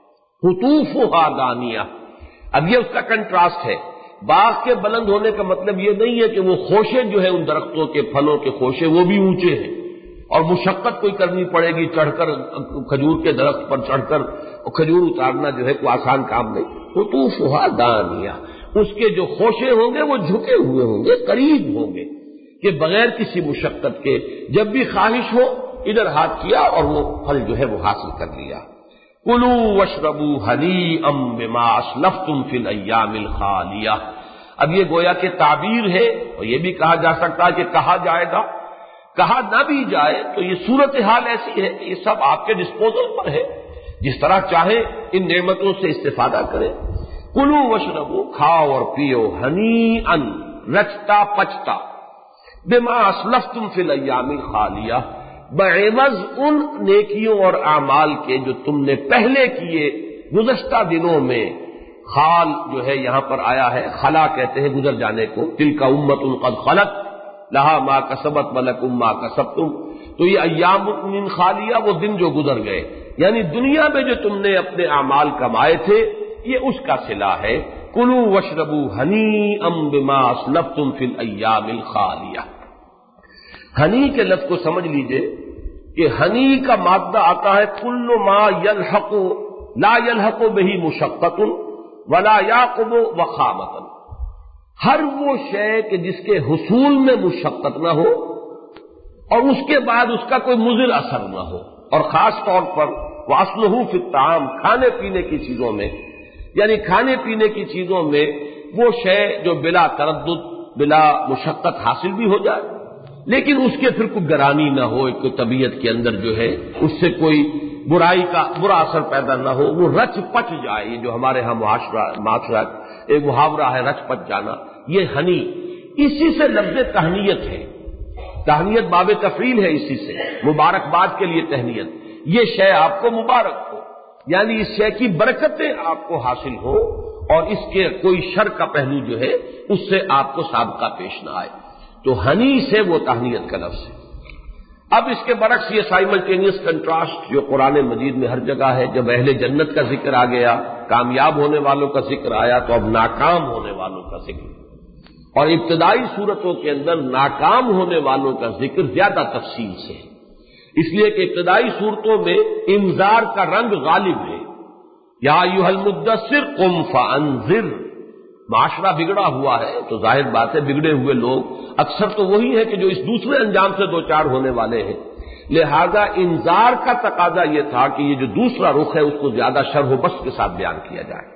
قطوفها دانیہ، اب یہ اس کا کنٹراسٹ ہے۔ باغ کے بلند ہونے کا مطلب یہ نہیں ہے کہ وہ خوشے جو ہے ان درختوں کے پھلوں کے خوشے وہ بھی اونچے ہیں اور مشقت کوئی کرنی پڑے گی چڑھ کر، کھجور کے درخت پر چڑھ کر کھجور اتارنا جو ہے کوئی آسان کام نہیں۔ قطوفها دانیہ، اس کے جو خوشے ہوں گے وہ جھکے ہوئے ہوں گے، قریب ہوں گے، کہ بغیر کسی مشقت کے جب بھی خواہش ہو ادھر ہاتھ کیا اور وہ پھل جو ہے وہ حاصل کر لیا۔ کلوا واشربوا ہنیئا بما اسلفتم فی الایام الخالیہ، اب یہ گویا کہ تعبیر ہے، اور یہ بھی کہا جا سکتا ہے کہ کہا جائے گا، کہا نہ بھی جائے تو یہ صورتحال ایسی ہے کہ یہ سب آپ کے ڈسپوزل پر ہے، جس طرح چاہے ان نعمتوں سے استفادہ کریں۔ کلوا واشربوا، کھاؤ اور پیو، ہنیئا، رچتا پچتا، بما اسلفتم فی الایام الخالیہ، بعوض ان نیکیوں اور اعمال کے جو تم نے پہلے کیے گزشتہ دنوں میں۔ خال جو ہے یہاں پر آیا ہے، خلا کہتے ہیں گزر جانے کو، تلک امۃ قد خلت لہا ما کسبت ولکم ما کسبتم، تو یہ ایام من خالیہ وہ دن جو گزر گئے، یعنی دنیا میں جو تم نے اپنے اعمال کمائے تھے یہ اس کا صلہ ہے۔ کلوا واشربوا ہنیئا بما اسلفتم فی الایام الخالیہ۔ ہنی کے لفظ کو سمجھ لیجئے کہ ہنی کا مادہ آتا ہے کل ما یلحق لا یلحق بہ مشقۃ ولا یعقب وخامۃ، ہر وہ شے کہ جس کے حصول میں مشقت نہ ہو اور اس کے بعد اس کا کوئی مضر اثر نہ ہو، اور خاص طور پر وَأَصْلُهُ فِي الطَّعَامِ، کھانے پینے کی چیزوں میں، یعنی کھانے پینے کی چیزوں میں وہ شے جو بلا تردد بلا مشقت حاصل بھی ہو جائے، لیکن اس کے پھر کوئی گرانی نہ ہو، ایک طبیعت کے اندر جو ہے اس سے کوئی برائی کا برا اثر پیدا نہ ہو، وہ رچ پچ جائے۔ یہ جو ہمارے ہاں معاشرہ ایک محاورہ ہے رچ پچ جانا، یہ ہنی، اسی سے لفظ تہنیت ہے۔ تہنیت باب تفعیل ہے، اسی سے مبارکباد کے لیے تہنیت، یہ شے آپ کو مبارک ہو، یعنی اس شے کی برکتیں آپ کو حاصل ہو اور اس کے کوئی شر کا پہلو جو ہے اس سے آپ کو سابقہ پیش نہ آئے، تو ہنی سے وہ تہنیت کا لفظ ہے۔ اب اس کے برعکس یہ سائملٹینیس کنٹراسٹ جو قرآن مجید میں ہر جگہ ہے، جب اہل جنت کا ذکر آ گیا، کامیاب ہونے والوں کا ذکر آیا، تو اب ناکام ہونے والوں کا ذکر، اور ابتدائی صورتوں کے اندر ناکام ہونے والوں کا ذکر زیادہ تفصیل سے ہے، اس لیے کہ ابتدائی صورتوں میں انذار کا رنگ غالب ہے۔ یا ایھا المدثر قم فانذر، معاشرہ بگڑا ہوا ہے تو ظاہر بات ہے بگڑے ہوئے لوگ اکثر تو وہی ہے کہ جو اس دوسرے انجام سے دوچار ہونے والے ہیں، لہذا انذار کا تقاضا یہ تھا کہ یہ جو دوسرا رخ ہے اس کو زیادہ شرح و بسط کے ساتھ بیان کیا جائے۔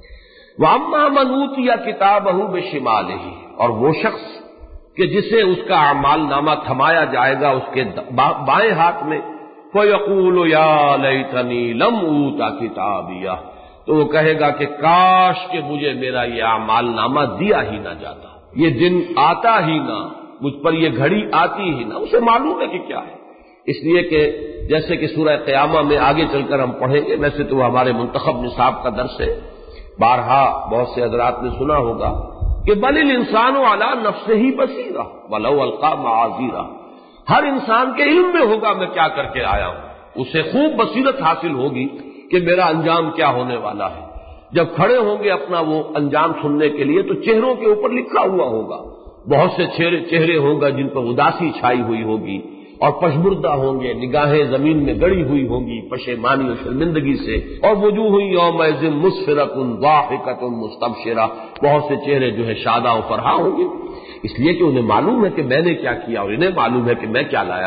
وَأَمَّا مَنْ أُوتِيَ كِتَابَهُ بِشِمَالِهِ، اور وہ شخص کہ جسے اس کا اعمال نامہ تھمایا جائے گا اس کے بائیں ہاتھ میں، فَيَقُولُ يَا لَيْتَنِي لَمْ أُوتَ كِتَابِيَهْ، تو وہ کہے گا کہ کاش کہ مجھے میرا یہ اعمال نامہ دیا ہی نہ جاتا، یہ دن آتا ہی نہ، مجھ پر یہ گھڑی آتی ہی نہ۔ اسے معلوم ہے کہ کیا ہے، اس لیے کہ جیسے کہ سورہ قیامہ میں آگے چل کر ہم پڑھیں گے، ویسے تو وہ ہمارے منتخب نصاب کا درس ہے، بارہا بہت سے حضرات نے سنا ہوگا کہ بل الانسان علی نفسہ بصیرہ ولو القی معاذیرہ، ہر انسان کے علم میں ہوگا میں کیا کر کے آیا ہوں، اسے خوب بصیرت حاصل ہوگی کہ میرا انجام کیا ہونے والا ہے۔ جب کھڑے ہوں گے اپنا وہ انجام سننے کے لیے تو چہروں کے اوپر لکھا ہوا ہوگا، بہت سے چہرے ہوں گے جن پر اداسی چھائی ہوئی ہوگی اور پشبردہ ہوں گے، نگاہیں زمین میں گڑی ہوئی ہوں گی پشیمانی اور شرمندگی سے، اور وجوہ یومئذ مسفرۃ ضاحکۃ مستبشرہ، بہت سے چہرے جو ہے شادہ و فرحاں ہوں گے، اس لیے کہ انہیں معلوم ہے کہ میں نے کیا کیا اور انہیں معلوم ہے کہ میں کیا لایا۔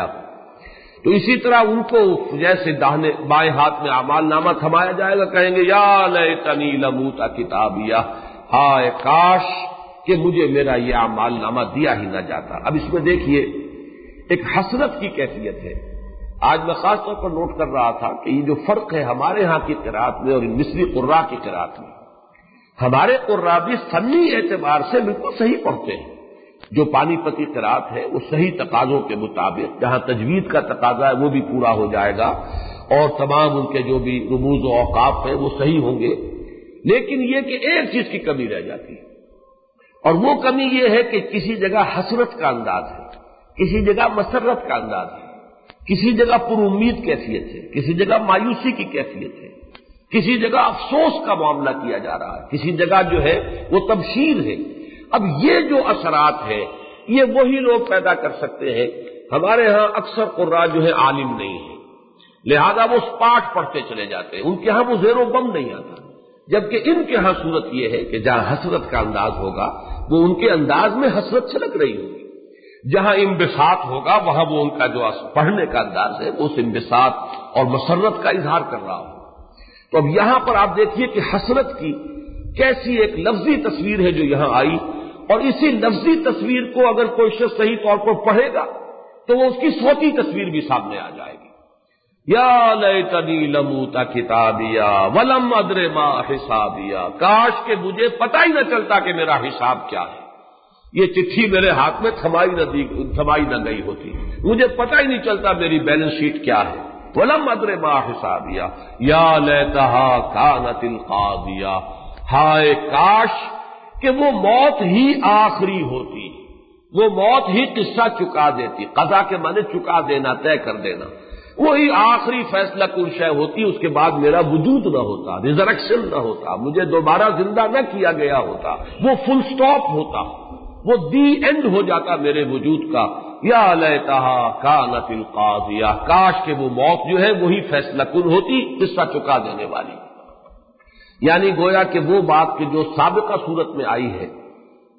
تو اسی طرح ان کو جیسے داہنے بائیں ہاتھ میں اعمال نامہ تھمایا جائے گا، کہیں گے یا لیتنی لم اوت کتابیہ، ہائے کاش کہ مجھے میرا یہ اعمال نامہ دیا ہی نہ جاتا۔ اب اس میں دیکھیے ایک حسرت کی کیفیت ہے۔ آج میں خاص طور پر نوٹ کر رہا تھا کہ یہ جو فرق ہے ہمارے ہاں کی قرأت میں اور ان مصری قراء کی قرأت میں، ہمارے قراء بھی فنی اعتبار سے بالکل صحیح پڑھتے ہیں، جو پانی پتی قرأت ہے وہ صحیح تقاضوں کے مطابق، جہاں تجوید کا تقاضا ہے وہ بھی پورا ہو جائے گا اور تمام ان کے جو بھی رموز و اوقاف ہیں وہ صحیح ہوں گے، لیکن یہ کہ ایک چیز کی کمی رہ جاتی ہے، اور وہ کمی یہ ہے کہ کسی جگہ حسرت کا انداز ہے، کسی جگہ مسرت کا انداز ہے، کسی جگہ پر امید کیفیت ہے، کسی جگہ مایوسی کی کیفیت ہے، کسی جگہ افسوس کا معاملہ کیا جا رہا ہے، کسی جگہ جو ہے وہ تبشیر ہے۔ اب یہ جو اثرات ہیں یہ وہی لوگ پیدا کر سکتے ہیں۔ ہمارے ہاں اکثر قراء جو ہے عالم نہیں ہیں، لہذا وہ پاٹ پڑھتے چلے جاتے ہیں، ان کے ہاں وہ زیر و بم نہیں آتا، جبکہ ان کے ہاں صورت یہ ہے کہ جہاں حسرت کا انداز ہوگا وہ ان کے انداز میں حسرت چھلک رہی ہوگی، جہاں انبساط ہوگا وہاں وہ ان کا جو پڑھنے کا انداز ہے وہ اس انبساط اور مسرت کا اظہار کر رہا ہو۔ تو اب یہاں پر آپ دیکھیے کہ حسرت کی کیسی ایک لفظی تصویر ہے جو یہاں آئی، اور اسی لفظی تصویر کو اگر کوئی شخص صحیح طور پر پڑھے گا تو وہ اس کی صوتی تصویر بھی سامنے آ جائے گی۔ یا لیتنی لم اوت کتابیہ ولم ادر ما حسابیہ، کاش کہ مجھے پتہ ہی نہ چلتا کہ میرا حساب کیا ہے، یہ چٹھی میرے ہاتھ میں تھمائی نہ گئی ہوتی، مجھے پتہ ہی نہیں چلتا میری بیلنس شیٹ کیا ہے۔ ولم ادر ما حسابیہ یا لیتہا کانت القاضیہ، ہائے کاش کہ وہ موت ہی آخری ہوتی، وہ موت ہی قصہ چکا دیتی، قضا کے معنی چکا دینا، طے کر دینا، وہی آخری فیصلہ کن شے ہوتی، اس کے بعد میرا وجود نہ ہوتا، ریزریکشن نہ ہوتا، مجھے دوبارہ زندہ نہ کیا گیا ہوتا، وہ فل سٹاپ ہوتا، وہ دی اینڈ ہو جاتا میرے وجود کا۔ یا لیتہا کانت القاضیہ، کاش کہ وہ موت جو ہے وہی فیصلہ کن ہوتی، قصہ چکا دینے والی، یعنی گویا کہ وہ بات کہ جو سابقہ صورت میں آئی ہے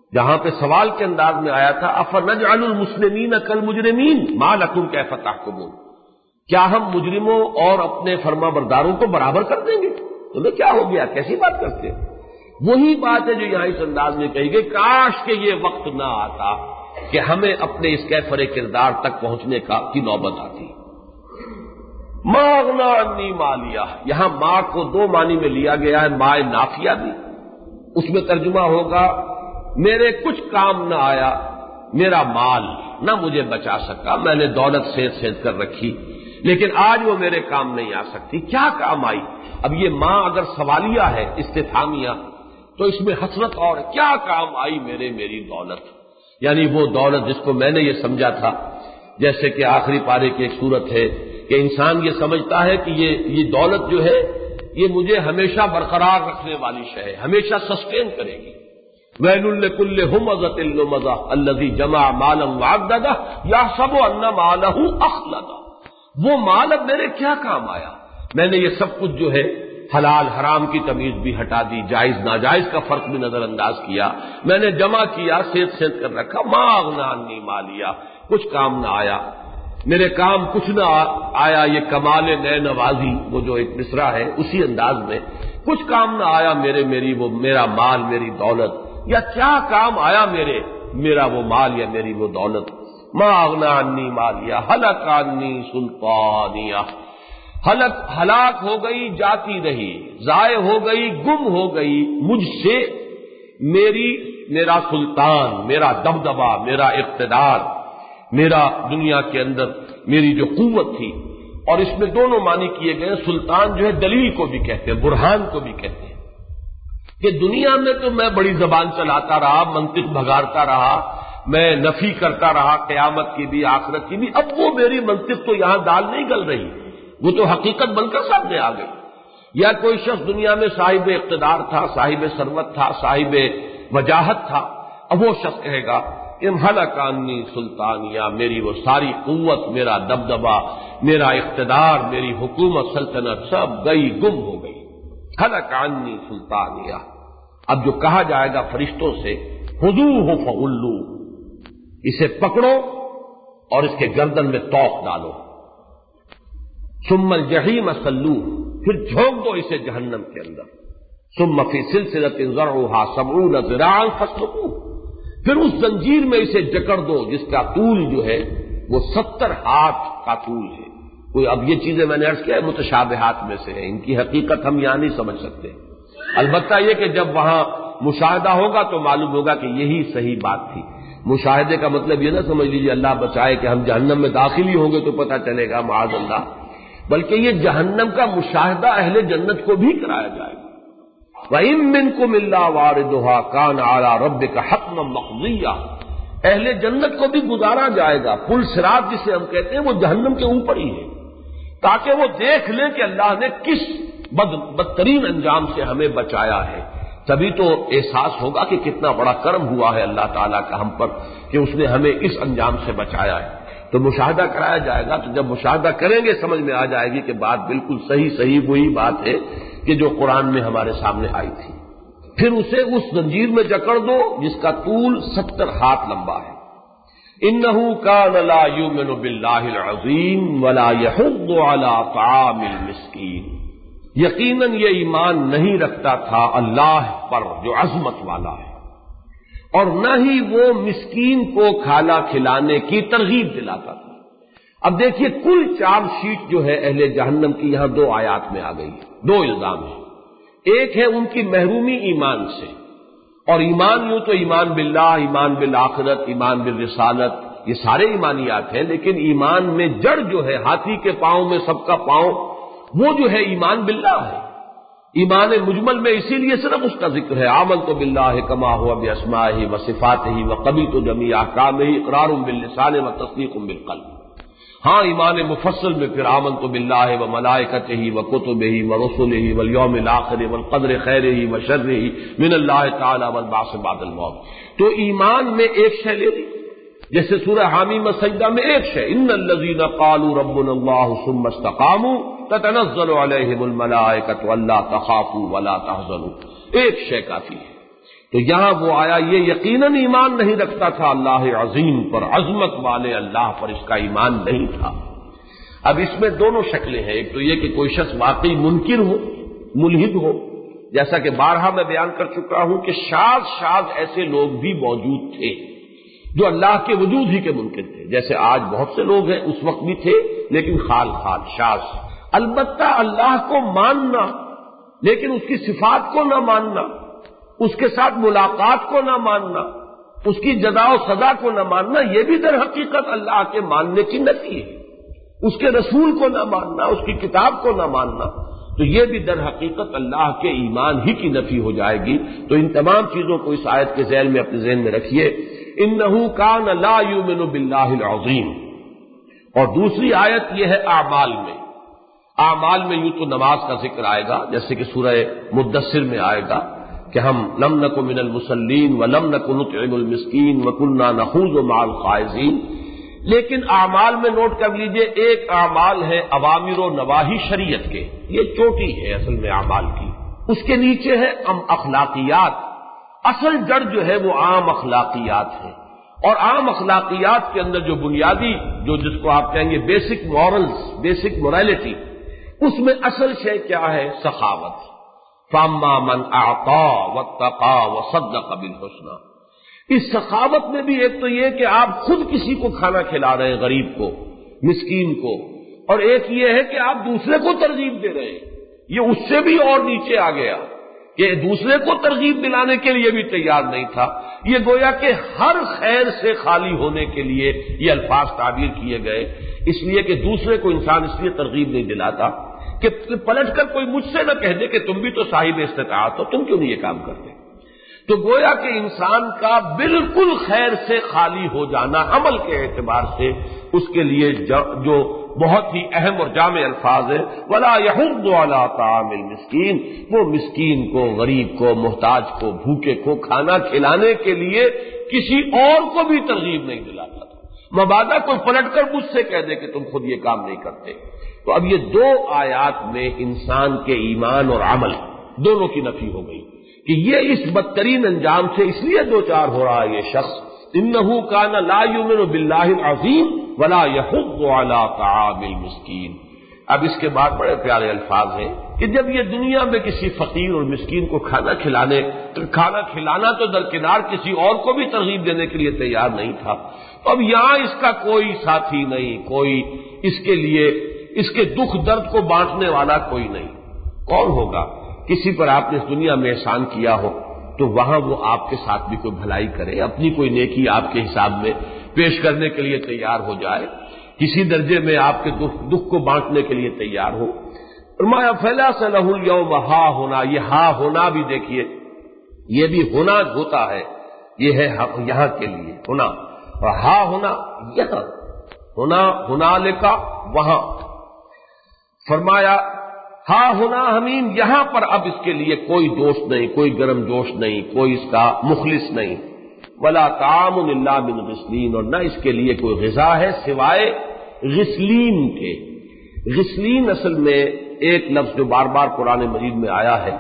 جہاں پہ سوال کے انداز میں آیا تھا افنجعل المسلمین کالمجرمین ما لکم کیف تحکمون، کیا ہم مجرموں اور اپنے فرما برداروں کو برابر کر دیں گے؟ تمہیں کیا ہو گیا، کیسی بات کرتے ہیں؟ وہی بات ہے جو یہاں اس انداز میں کہی گئی، کاش کہ یہ وقت نہ آتا کہ ہمیں اپنے اس کیفر کردار تک پہنچنے کی نوبت آتی۔ ما اغنی عنی مالیہ، یہاں ماں کو دو معنی میں لیا گیا ہے، ماء نافیہ بھی، اس میں ترجمہ ہوگا میرے کچھ کام نہ آیا میرا مال، نہ مجھے بچا سکا، میں نے دولت سیند کر رکھی لیکن آج وہ میرے کام نہیں آ سکتی، کیا کام آئی؟ اب یہ ماں اگر سوالیہ ہے استفہامیہ تو اس میں حسرت اور کیا کام آئی میری دولت، یعنی وہ دولت جس کو میں نے یہ سمجھا تھا، جیسے کہ آخری پارے کی ایک صورت ہے کہ انسان یہ سمجھتا ہے کہ یہ دولت جو ہے یہ مجھے ہمیشہ برقرار رکھنے والی شے ہے، ہمیشہ سسٹین کرے گی۔ ویل لکل ہمزۃ لمزہ الذی جمع مالا وعددہ یحسب ان مالہ اخلدہ، وہ مال اب میرے کیا کام آیا؟ میں نے یہ سب کچھ جو ہے حلال حرام کی تمیز بھی ہٹا دی، جائز ناجائز کا فرق بھی نظر انداز کیا، میں نے جمع کیا، سیند کر رکھا، ما اغنی عنی مالیہ، کچھ کام نہ آیا میرے کام، کچھ نہ آیا، یہ کمال نئے نوازی وہ جو ایک مصرع ہے اسی انداز میں، کچھ کام نہ آیا وہ میرا مال میری دولت، یا کیا کام آیا میرا وہ مال یا میری وہ دولت؟ ما اغنی عنی مالیہ ہلک عنی سلطانیہ، ہلاک ہو گئی، جاتی رہی، ضائع ہو گئی، گم ہو گئی مجھ سے میرا سلطان، میرا دبدبا، میرا اقتدار، میرا دنیا کے اندر میری جو قوت تھی۔ اور اس میں دونوں معنی کیے گئے، سلطان جو ہے دلیل کو بھی کہتے ہیں، برہان کو بھی کہتے ہیں، کہ دنیا میں تو میں بڑی زبان چلاتا رہا، منطق بھگارتا رہا، میں نفی کرتا رہا قیامت کی بھی آخرت کی بھی، اب وہ میری منطق تو یہاں دال نہیں گل رہی، وہ تو حقیقت بن کر سامنے آ گئی۔ یا کوئی شخص دنیا میں صاحب اقتدار تھا، صاحب ثروت تھا، صاحب وجاہت تھا، اب وہ شخص کہے گا ہلک عنی سلطانیہ، میری وہ ساری قوت، میرا دبدبا، میرا اقتدار، میری حکومت سلطنت سب گئی، گم ہو گئی، ہلک عنی سلطانیہ۔ اب جو کہا جائے گا فرشتوں سے خذوہ فغلوہ، اسے پکڑو اور اس کے گردن میں توق ڈالو، ثم الجحیم صلوہ، پھر جھونک دو اسے جہنم کے اندر، ثم فی سلسلۃ ذرعھا 70 ذراعا فاسلکوہ، پھر اس زنجیر میں اسے جکڑ دو جس کا طول جو ہے وہ 70 ہاتھ کا طول ہے۔ کوئی اب یہ چیزیں میں نے عرض کیا ہے متشابہات میں سے ہیں، ان کی حقیقت ہم یہاں نہیں سمجھ سکتے، البتہ یہ کہ جب وہاں مشاہدہ ہوگا تو معلوم ہوگا کہ یہی صحیح بات تھی۔ مشاہدے کا مطلب یہ نہ سمجھ لیجیے اللہ بچائے کہ ہم جہنم میں داخل ہی ہوں گے تو پتہ چلے گا، معاذ اللہ، بلکہ یہ جہنم کا مشاہدہ اہل جنت کو بھی کرایا جائے گا۔ وَإِن مِّنكُمْ إِلَّا وَارِدُهَا كَانَ عَلَىٰ رَبِّكَ حَتْمًا مَّقْضِيًّا، اہل جنت کو بھی گزارا جائے گا، پل صراط جسے ہم کہتے ہیں وہ جہنم کے اوپر ہی ہے، تاکہ وہ دیکھ لیں کہ اللہ نے کس بدترین انجام سے ہمیں بچایا ہے، تبھی تو احساس ہوگا کہ کتنا بڑا کرم ہوا ہے اللہ تعالیٰ کا ہم پر کہ اس نے ہمیں اس انجام سے بچایا ہے۔ تو مشاہدہ کرایا جائے گا، تو جب مشاہدہ کریں گے سمجھ میں آ جائے گی کہ بات بالکل صحیح وہی بات ہے کہ جو قرآن میں ہمارے سامنے آئی تھی۔ پھر اسے اس زنجیر میں جکڑ دو جس کا طول 70 ہاتھ لمبا ہے۔ انہ کان لا یؤمن باللہ العظیم ولا یحض علی طعام المسکین، یقیناً یہ ایمان نہیں رکھتا تھا اللہ پر جو عظمت والا ہے، اور نہ ہی وہ مسکین کو کھانا کھلانے کی ترغیب دلاتا تھا۔ اب دیکھیے کل چارج شیٹ جو ہے اہل جہنم کی یہاں 2 آیات میں آ گئی، 2 الزام ہیں۔ ایک ہے ان کی محرومی ایمان سے، اور ایمان یوں تو ایمان باللہ، ایمان بالآخرت، ایمان بالرسالت، یہ سارے ایمانیات ہیں، لیکن ایمان میں جڑ جو ہے ہاتھی کے پاؤں میں سب کا پاؤں، وہ جو ہے ایمان باللہ ہے۔ ایمان مجمل میں اسی لیے صرف اس کا ذکر ہے، آمنت باللہ کما ہوا باسمائہ وصفاتہ وقبلت جمیع احکامہ اقرار باللسان وتصدیق بالقلب۔ ہاں ایمان مفصل میں پھر آمنت باللہ وملائکتہ وکتبہ ورسلہ والیوم الآخر والقدر خیرہ وشرہ من اللہ تعالی والبعث بعد الموت۔ تو ایمان میں ایک شے لے لی، جیسے سورہ حامیم سجدہ میں ایک شے، ان الذین قالوا ربنا اللہ ثم استقاموا تتنزل علیہم الملائکۃ الا تخافوا ولا تحزنوا، ایک شے کافی ہے۔ تو یہاں وہ آیا یہ یقیناً ایمان نہیں رکھتا تھا اللہ عظیم پر، عظمت والے اللہ پر اس کا ایمان نہیں تھا۔ اب اس میں دونوں شکلیں ہیں، ایک تو یہ کہ کوئی شخص واقعی منکر ہو، ملحد ہو، جیسا کہ بارہا میں بیان کر چکا ہوں کہ شاذ ایسے لوگ بھی موجود تھے جو اللہ کے وجود ہی کے منکر تھے، جیسے آج بہت سے لوگ ہیں، اس وقت بھی تھے لیکن خال شاذ۔ البتہ اللہ کو ماننا لیکن اس کی صفات کو نہ ماننا، اس کے ساتھ ملاقات کو نہ ماننا، اس کی جزا و سزا کو نہ ماننا، یہ بھی در حقیقت اللہ کے ماننے کی نفی ہے۔ اس کے رسول کو نہ ماننا، اس کی کتاب کو نہ ماننا، تو یہ بھی در حقیقت اللہ کے ایمان ہی کی نفی ہو جائے گی۔ تو ان تمام چیزوں کو اس آیت کے ذیل میں اپنے ذہن میں رکھیے، انہ کان لا یؤمن باللہ العظیم۔ اور دوسری آیت یہ ہے اعمال میں۔ اعمال میں یوں تو نماز کا ذکر آئے گا، جیسے کہ سورہ مدثر میں آئے گا کہ ہم لم نک من المصلین ولم نک نطعم المسکین وکنا نخوض مع الخائضین۔ لیکن اعمال میں نوٹ کر لیجئے، ایک اعمال ہے اوامر و نواہی شریعت کے، یہ چوٹی ہے اصل میں اعمال کی، اس کے نیچے ہے اخلاقیات، اصل جڑ جو ہے وہ عام اخلاقیات ہے، اور عام اخلاقیات کے اندر جو بنیادی جس کو آپ کہیں گے بیسک مورلز، بیسک مورالٹی، اس میں اصل شے کیا ہے؟ سخاوت۔ فاما من اعطا واتقا وصدق بالحسنى۔ اس سخاوت میں بھی ایک تو یہ کہ آپ خود کسی کو کھانا کھلا رہے ہیں، غریب کو، مسکین کو، اور ایک یہ ہے کہ آپ دوسرے کو ترغیب دے رہے ہیں، یہ اس سے بھی اور نیچے آ گیا کہ دوسرے کو ترغیب دلانے کے لیے بھی تیار نہیں تھا۔ یہ گویا کہ ہر خیر سے خالی ہونے کے لیے یہ الفاظ تعبیر کیے گئے، اس لیے کہ دوسرے کو انسان اس لیے ترغیب نہیں دلاتا کہ پلٹ کر کوئی مجھ سے نہ کہہ دے کہ تم بھی تو صاحب استطاعت ہو، تم کیوں نہیں یہ کام کرتے۔ تو گویا کہ انسان کا بالکل خیر سے خالی ہو جانا عمل کے اعتبار سے اس کے لیے جو بہت ہی اہم اور جامع الفاظ ہے، وَلَا يَحُضُّ عَلَىٰ طَعَامِ الْمِسْكِينِ، وہ مسکین کو، غریب کو، محتاج کو، بھوکے کو کھانا کھلانے کے لیے کسی اور کو بھی ترغیب نہیں دلاتا تھا، مبادا کوئی پلٹ کر مجھ سے کہہ دے کہ تم خود یہ کام نہیں کرتے۔ تو اب یہ دو آیات میں انسان کے ایمان اور عمل دونوں کی نفی ہو گئی کہ یہ اس بدترین انجام سے اس لیے دوچار ہو رہا ہے یہ شخص، انہ کان لا یؤمن باللہ العظیم ولا یحض علی طعام المسکین۔ اب اس کے بعد بڑے پیارے الفاظ ہیں کہ جب یہ دنیا میں کسی فقیر اور مسکین کو کھانا کھلانا تو درکنار کسی اور کو بھی ترغیب دینے کے لیے تیار نہیں تھا، تو اب یہاں اس کا کوئی ساتھی نہیں، کوئی اس کے لیے اس کے دکھ درد کو بانٹنے والا کوئی نہیں۔ کون ہوگا؟ کسی پر آپ نے اس دنیا میں احسان کیا ہو تو وہاں وہ آپ کے ساتھ بھی کوئی بھلائی کرے، اپنی کوئی نیکی آپ کے حساب میں پیش کرنے کے لیے تیار ہو جائے، کسی درجے میں آپ کے دکھ کو بانٹنے کے لیے تیار ہو۔ فرمایا فَلَيْسَ لَهُ الْيَوْمَ ہا ہونا، یہ ہا ہونا بھی دیکھیے، یہ بھی ہونا ہوتا ہے، یہ ہے یہاں کے لیے ہونا، اور ہا ہونا یہاں، ہونا ہنالکا وہاں۔ فرمایا ہا ہونا حمیم، یہاں پر اب اس کے لیے کوئی دوست نہیں، کوئی گرم جوش نہیں، کوئی اس کا مخلص نہیں، ولا طعام الا من غسلین، اور نہ اس کے لیے کوئی غذا ہے سوائے غسلین کے۔ غسلین اصل میں ایک لفظ جو بار بار قرآن مجید میں آیا ہے،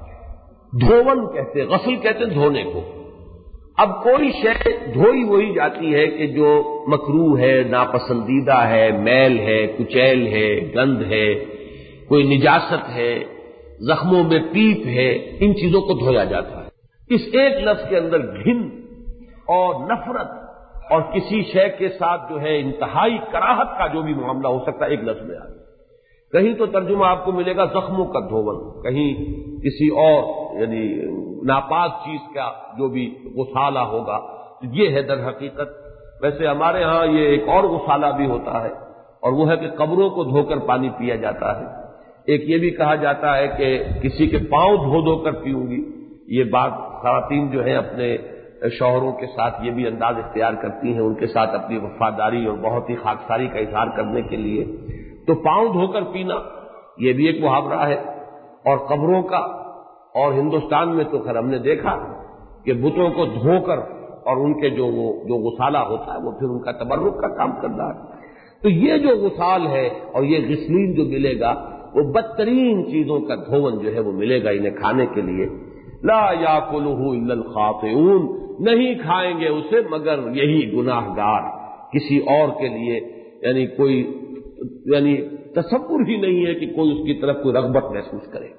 دھون کہتے، غسل کہتے دھونے کو۔ اب کوئی شے دھوئی وہی جاتی ہے کہ جو مکروہ ہے، ناپسندیدہ ہے، میل ہے، کچیل ہے، گند ہے، کوئی نجاست ہے، زخموں میں پیپ ہے، ان چیزوں کو دھویا جاتا ہے۔ اس ایک لفظ کے اندر گھن اور نفرت اور کسی شے کے ساتھ جو ہے انتہائی کراہت کا جو بھی معاملہ ہو سکتا ہے ایک لفظ میں آ گیا۔ کہیں تو ترجمہ آپ کو ملے گا زخموں کا دھون، کہیں کسی اور یعنی ناپاک چیز کا جو بھی غسالہ ہوگا، یہ ہے در حقیقت۔ ویسے ہمارے ہاں یہ ایک اور غسالہ بھی ہوتا ہے، اور وہ ہے کہ قبروں کو دھو کر پانی پیا جاتا ہے۔ ایک یہ بھی کہا جاتا ہے کہ کسی کے پاؤں دھو کر پیوں گی۔ یہ بات خواتین جو ہیں اپنے شوہروں کے ساتھ یہ بھی انداز اختیار کرتی ہیں، ان کے ساتھ اپنی وفاداری اور بہت ہی خاکساری کا اظہار کرنے کے لیے، تو پاؤں دھو کر پینا یہ بھی ایک محاورہ ہے۔ اور قبروں کا، اور ہندوستان میں تو خیر ہم نے دیکھا کہ بتوں کو دھو کر اور ان کے جو غسالہ ہوتا ہے وہ پھر ان کا تبرک کا کام کرنا ہے۔ تو یہ جو غسال ہے اور یہ غسلین جو ملے گا وہ بدترین چیزوں کا دھون جو ہے وہ ملے گا انہیں کھانے کے لیے۔ لا یاکلہ الا الخاطئون، نہیں کھائیں گے اسے مگر یہی گناہ گار، کسی اور کے لیے یعنی تصور ہی نہیں ہے کہ کوئی اس کی طرف کوئی رغبت محسوس کرے۔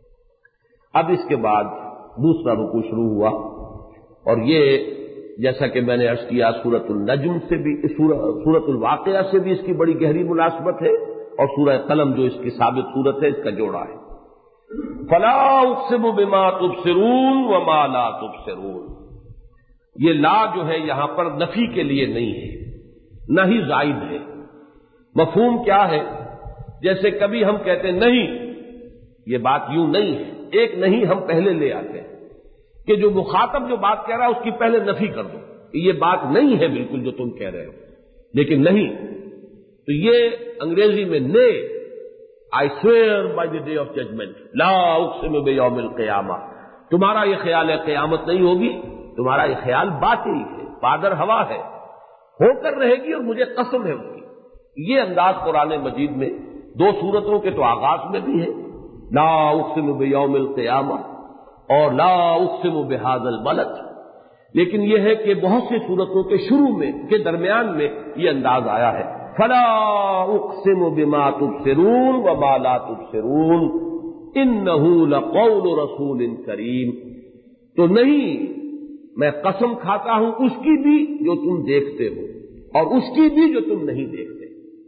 اب اس کے بعد دوسرا رکوع شروع ہوا، اور یہ جیسا کہ میں نے عرض کیا سورۃ النجم سے بھی، سورۃ الواقعہ سے بھی اس کی بڑی گہری مناسبت ہے، اور سورہ قلم جو اس کی ثابت صورت ہے اس کا جوڑا ہے۔ فلا اقسم بما تبصرون وما لا تبصرون، یہ لا جو ہے یہاں پر نفی کے لیے نہیں ہے، نہ ہی زائد ہے۔ مفہوم کیا ہے؟ جیسے کبھی ہم کہتے ہیں نہیں، یہ بات یوں نہیں ہے، ایک نہیں ہم پہلے لے آتے ہیں کہ جو مخاطب جو بات کہہ رہا ہے اس کی پہلے نفی کر دو کہ یہ بات نہیں ہے بالکل جو تم کہہ رہے ہو، لیکن نہیں، تو یہ انگریزی میں نے I swear by the day of judgment لا اقسم بیوم القیامہ، تمہارا یہ خیال ہے قیامت نہیں ہوگی، تمہارا یہ خیال باطل ہے، پادر ہوا ہے، ہو کر رہے گی اور مجھے قسم ہے اس کی۔ یہ انداز قرآن مجید میں دو سورتوں کے تو آغاز میں بھی ہے، لا اقسم بیوم القیامہ اور لا اقسم بہذا البلد، لیکن یہ ہے کہ بہت سی سورتوں کے شروع میں کے درمیان میں یہ انداز آیا ہے، فلا اقسم بما تبصرون وما لا تبصرون انہ لقول رسول کریم، تو نہیں میں قسم کھاتا ہوں اس کی بھی جو تم دیکھتے ہو اور اس کی بھی جو تم نہیں دیکھتے،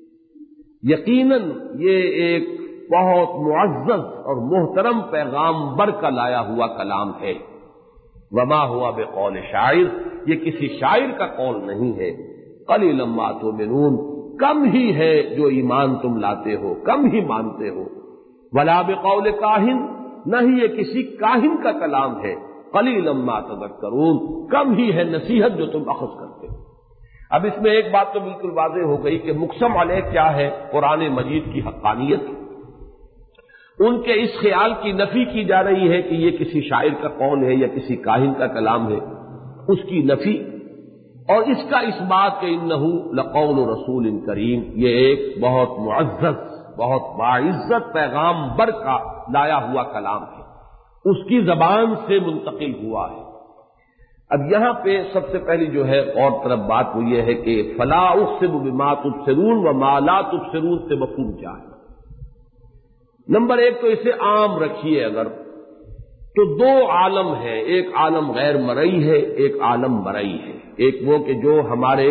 یقیناً یہ ایک بہت معزز اور محترم پیغامبر کا لایا ہوا کلام ہے۔ وما ہوا بقول شاعر، یہ کسی شاعر کا قول نہیں ہے۔ قلیلا ما تؤمنون، کم ہی ہے جو ایمان تم لاتے ہو، کم ہی مانتے ہو۔ ولا بقول کاہن، نہ ہی یہ کسی کاہن کا کلام ہے۔ قلیلا ما تذکرون، کم ہی ہے نصیحت جو تم اخذ کرتے ہو۔ اب اس میں ایک بات تو بالکل واضح ہو گئی کہ مقسم علیہ کیا ہے، قرآن مجید کی حقانیت، ان کے اس خیال کی نفی کی جا رہی ہے کہ یہ کسی شاعر کا قول ہے یا کسی کاہن کا کلام ہے، اس کی نفی، اور اس کا اس بات کہ انہ لقول رسول کریم، یہ ایک بہت معزز بہت باعزت پیغامبر کا لایا ہوا کلام ہے، اس کی زبان سے منتقل ہوا ہے۔ اب یہاں پہ سب سے پہلی جو ہے اور طرف بات وہ یہ ہے کہ فلا اقسم بما تبصرون وما لا تبصرون سے مفہوم کیا ہے؟ نمبر ایک تو اسے عام رکھیے اگر، تو دو عالم ہیں، ایک عالم غیر مرئی ہے، ایک عالم مرئی ہے۔ ایک وہ کہ جو ہمارے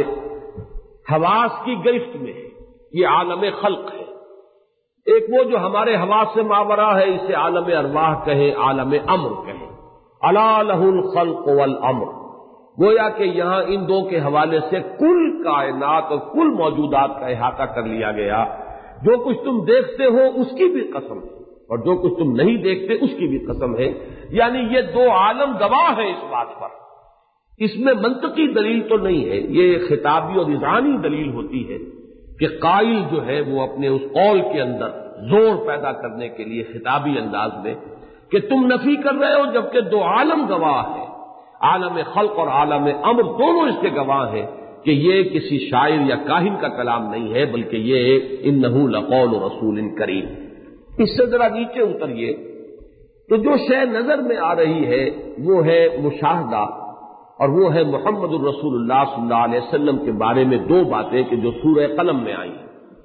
حواس کی گرفت میں ہے، یہ عالم خلق ہے، ایک وہ جو ہمارے حواس سے ماورا ہے، اسے عالم ارواح کہیں، عالم امر کہیں۔ الا لہ الخلق والامر، گویا کہ یہاں ان دو کے حوالے سے کل کائنات اور کل موجودات کا احاطہ کر لیا گیا۔ جو کچھ تم دیکھتے ہو اس کی بھی قسم ہے، اور جو کچھ تم نہیں دیکھتے اس کی بھی قسم ہے، یعنی یہ دو عالم گواہ ہیں اس بات پر۔ اس میں منطقی دلیل تو نہیں ہے، یہ خطابی اور اذعانی دلیل ہوتی ہے کہ قائل جو ہے وہ اپنے اس قول کے اندر زور پیدا کرنے کے لیے خطابی انداز میں کہ تم نفی کر رہے ہو جبکہ دو عالم گواہ ہیں، عالم خلق اور عالم امر دونوں اس کے گواہ ہیں کہ یہ کسی شاعر یا کاہن کا کلام نہیں ہے، بلکہ یہ انہ لقول رسول کریم۔ اس سے ذرا نیچے اتریے تو جو شے نظر میں آ رہی ہے وہ ہے مشاہدہ، اور وہ ہے محمد الرسول اللہ صلی اللہ علیہ وسلم کے بارے میں دو باتیں کہ جو سورہ قلم میں آئی۔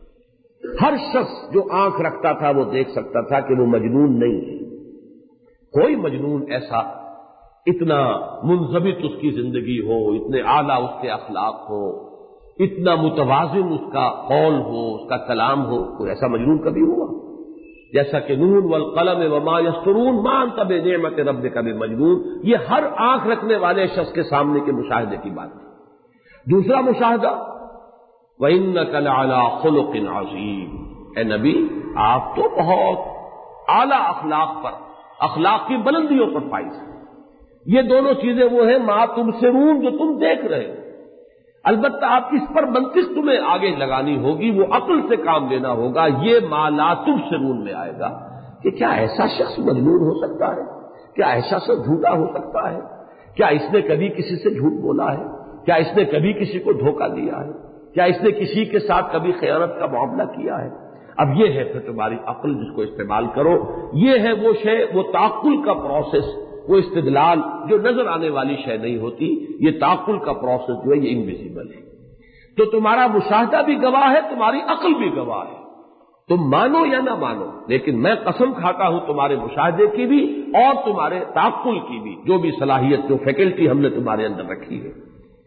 ہر شخص جو آنکھ رکھتا تھا وہ دیکھ سکتا تھا کہ وہ مجنون نہیں ہے، کوئی مجنون ایسا اتنا منضبط اس کی زندگی ہو، اتنے اعلیٰ اس کے اخلاق ہو، اتنا متوازن اس کا قول ہو، اس کا کلام ہو، کوئی ایسا مجنون کبھی ہوا؟ جیسا کہ نون والقلم وما یسطرون ما انت بنعمت ربک بمجنون، یہ ہر آنکھ رکھنے والے شخص کے سامنے کے مشاہدے کی بات ہے۔ دوسرا مشاہدہ وَإِنَّكَ لَعَلَىٰ خُلُقٍ عَظِيمٍ، اے نبی آپ تو بہت اعلیٰ اخلاق پر، اخلاق کی بلندیوں پر فائز ہیں۔ یہ دونوں چیزیں وہ ہیں ما تبصرون جو تم دیکھ رہے ہو، البتہ آپ اس پر منطق تمہیں آگے لگانی ہوگی، وہ عقل سے کام لینا ہوگا۔ یہ ما لا تبصرون میں آئے گا کہ کیا ایسا شخص مجنون ہو سکتا ہے؟ کیا ایسا شخص جھوٹا ہو سکتا ہے؟ کیا اس نے کبھی کسی سے جھوٹ بولا ہے؟ کیا اس نے کبھی کسی کو دھوکہ دیا ہے؟ کیا اس نے کسی کے ساتھ کبھی خیانت کا معاملہ کیا ہے؟ اب یہ ہے پھر تمہاری عقل جس کو استعمال کرو، یہ ہے وہ شے، وہ تعقل کا پروسیس وہ استدلال جو نظر آنے والی شے نہیں ہوتی، یہ تعقل کا پروسیس جو ہے یہ انویزیبل ہے۔ تو تمہارا مشاہدہ بھی گواہ ہے، تمہاری عقل بھی گواہ ہے، تم مانو یا نہ مانو، لیکن میں قسم کھاتا ہوں تمہارے مشاہدے کی بھی اور تمہارے تعقل کی بھی، جو بھی صلاحیت، جو فیکلٹی ہم نے تمہارے اندر رکھی ہے۔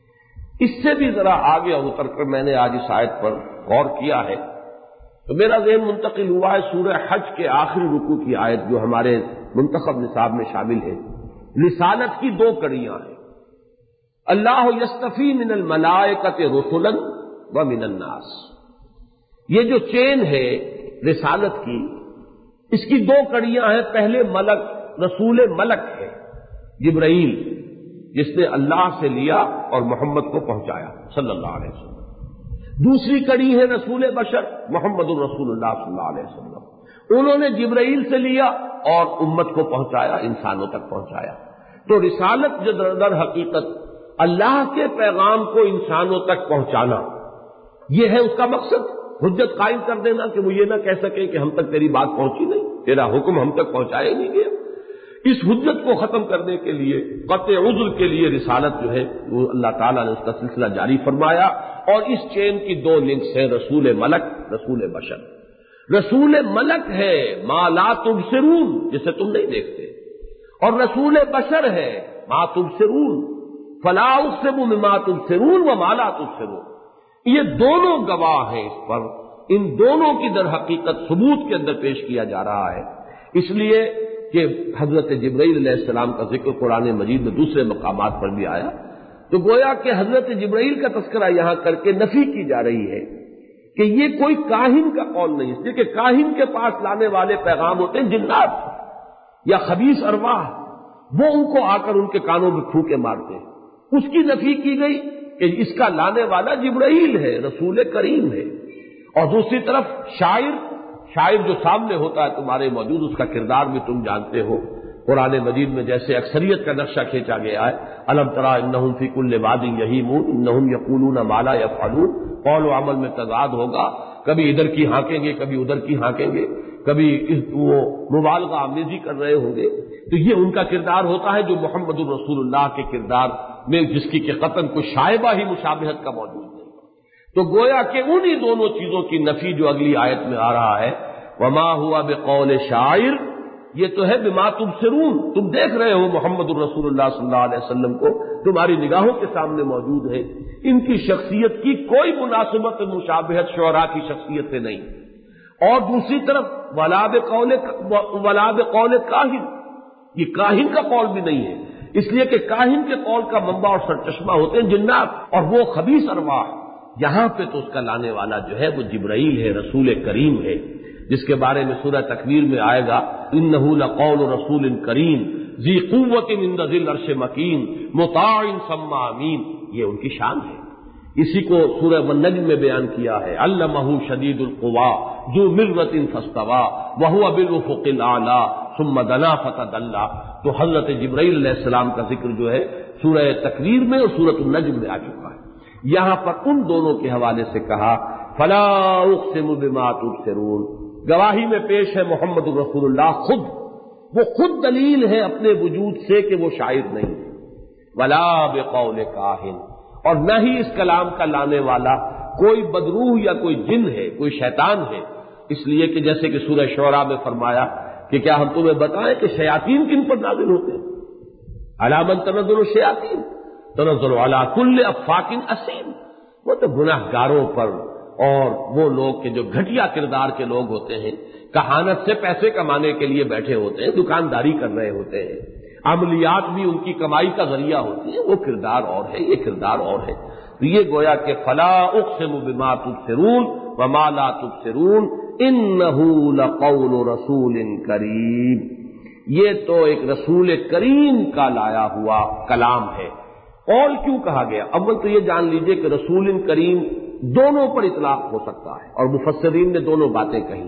اس سے بھی ذرا آگے اتر کر میں نے آج اس آیت پر غور کیا ہے تو میرا ذہن منتقل ہوا ہے سورہ حج کے آخری رکوع کی آیت جو ہمارے منتخب نصاب میں شامل ہے۔ رسالت کی دو کڑیاں ہیں، اللہ یستفی من الملائکۃ رسلا ومن الناس، یہ جو چین ہے رسالت کی، اس کی دو کڑیاں ہیں۔ پہلے ملک، رسول ملک ہے جبرائیل، جس نے اللہ سے لیا اور محمد کو پہنچایا صلی اللہ علیہ وسلم۔ دوسری کڑی ہے رسول بشر محمد الرسول اللہ صلی اللہ علیہ وسلم، انہوں نے جبرائیل سے لیا اور امت کو پہنچایا، انسانوں تک پہنچایا۔ تو رسالت جو در حقیقت اللہ کے پیغام کو انسانوں تک پہنچانا، یہ ہے اس کا مقصد۔ حجت قائم کر دینا کہ وہ یہ نہ کہہ سکے کہ ہم تک تیری بات پہنچی نہیں، تیرا حکم ہم تک پہنچایا ہی نہیں گیا۔ اس حجت کو ختم کرنے کے لیے، قطع عذر کے لیے رسالت جو ہے وہ اللہ تعالیٰ نے اس کا سلسلہ جاری فرمایا، اور اس چین کی دو لنکس ہیں، رسول ملک، رسول بشر۔ رسول ملک ہے ما لا تبصرون، جسے تم نہیں دیکھتے، اور رسول بشر ہے ما تبصرون، فلا اقسم بما تبصرون وما لا تبصرون۔ یہ دونوں گواہ ہیں اس پر، ان دونوں کی در حقیقت ثبوت کے اندر پیش کیا جا رہا ہے۔ اس لیے کہ حضرت جبرائیل علیہ السلام کا ذکر قرآن مجید میں دوسرے مقامات پر بھی آیا، تو گویا کہ حضرت جبرائیل کا تذکرہ یہاں کر کے نفی کی جا رہی ہے کہ یہ کوئی کاہن کا قول نہیں، اس لیے کہ کاہن کے پاس لانے والے پیغام ہوتے ہیں جنات یا خبیث ارواح، وہ ان کو آ کر ان کے کانوں میں پھونکے مارتے ہیں۔ اس کی نفی کی گئی کہ اس کا لانے والا جبرائیل ہے، رسول کریم ہے۔ اور دوسری طرف شاعر جو سامنے ہوتا ہے تمہارے موجود، اس کا کردار بھی تم جانتے ہو۔ قرآن مجید میں جیسے اکثریت کا نقشہ کھینچا گیا ہے، الم تری انہم فی کل واد یہیمون انہم یقولون ما لا یفعلون، قول و عمل میں تضاد ہوگا، کبھی ادھر کی ہانکیں گے، کبھی ادھر کی ہانکیں گے، کبھی وہ مبالغہ آمیزی کر رہے ہوں گے۔ تو یہ ان کا کردار ہوتا ہے جو محمد الرسول اللہ کے کردار میں جس کی کہ قطعاً کوئی شائبہ ہی مشابہت کا موجود نہیں۔ تو گویا کہ انہی دونوں چیزوں کی نفی جو اگلی آیت میں آ رہا ہے، وما ہوا بقول شاعر، یہ تو ہے بما تبصرون، تم دیکھ رہے ہو محمد الرسول اللہ صلی اللہ علیہ وسلم کو، تمہاری نگاہوں کے سامنے موجود ہے۔ ان کی شخصیت کی کوئی مناسبت مشابہت شعراء کی شخصیت سے نہیں۔ اور دوسری طرف ولا بقول کاہن، یہ کاہن کا قول بھی نہیں ہے، اس لیے کہ کاہن کے قول کا منبع اور سرچشمہ ہوتے ہیں جنات اور وہ خبیث ارواح۔ یہاں پہ تو اس کا لانے والا جو ہے وہ جبرائیل ہے، رسول کریم ہے، جس کے بارے میں سورہ تکویر میں آئے گا انہ لقول رسول کریم ذی قوت عند ذی العرش مکین مطاع ثم امین، یہ ان کی شان ہے۔ اسی کو سورہ النجم میں بیان کیا ہے، علمہ شدید القوا ذو مرۃ فاستوى وهو بالافق الاعلی ثم دنا فتدلی۔ تو حضرت جبرائیل علیہ السلام کا ذکر جو ہے سورہ تکویر میں اور سورۃ النجم میں آ چکا ہے۔ یہاں پر ان دونوں کے حوالے سے کہا فلا اقسم بما تبصرون، گواہی میں پیش ہے محمد الرسول اللہ خود، وہ خود دلیل ہے اپنے وجود سے کہ وہ شاعر نہیں، ولا بقول کاہن، اور نہ ہی اس کلام کا لانے والا کوئی بدروح یا کوئی جن ہے، کوئی شیطان ہے۔ اس لیے کہ جیسے کہ سورہ شعراء میں فرمایا کہ کیا ہم تمہیں بتائیں کہ شیاطین کن پر نازل ہوتے ہیں؟ علی من تنزل الشیاطین تنزل علی کل افاک اثیم، وہ تو گناہ گاروں پر اور وہ لوگ کہ جو گھٹیا کردار کے لوگ ہوتے ہیں، کہانت سے پیسے کمانے کے لیے بیٹھے ہوتے ہیں، دکانداری کر رہے ہوتے ہیں، عملیات بھی ان کی کمائی کا ذریعہ ہوتی ہے، وہ کردار اور ہے، یہ کردار اور ہے۔ تو یہ گویا کہ فلا اقسم بما تبصرون وما لا تبصرون انہ لقول رسول کریم، یہ تو ایک رسول کریم کا لایا ہوا کلام ہے۔ قول کیوں کہا گیا؟ اول تو یہ جان لیجئے کہ رسول کریم دونوں پر اطلاق ہو سکتا ہے، اور مفسرین نے دونوں باتیں کہی۔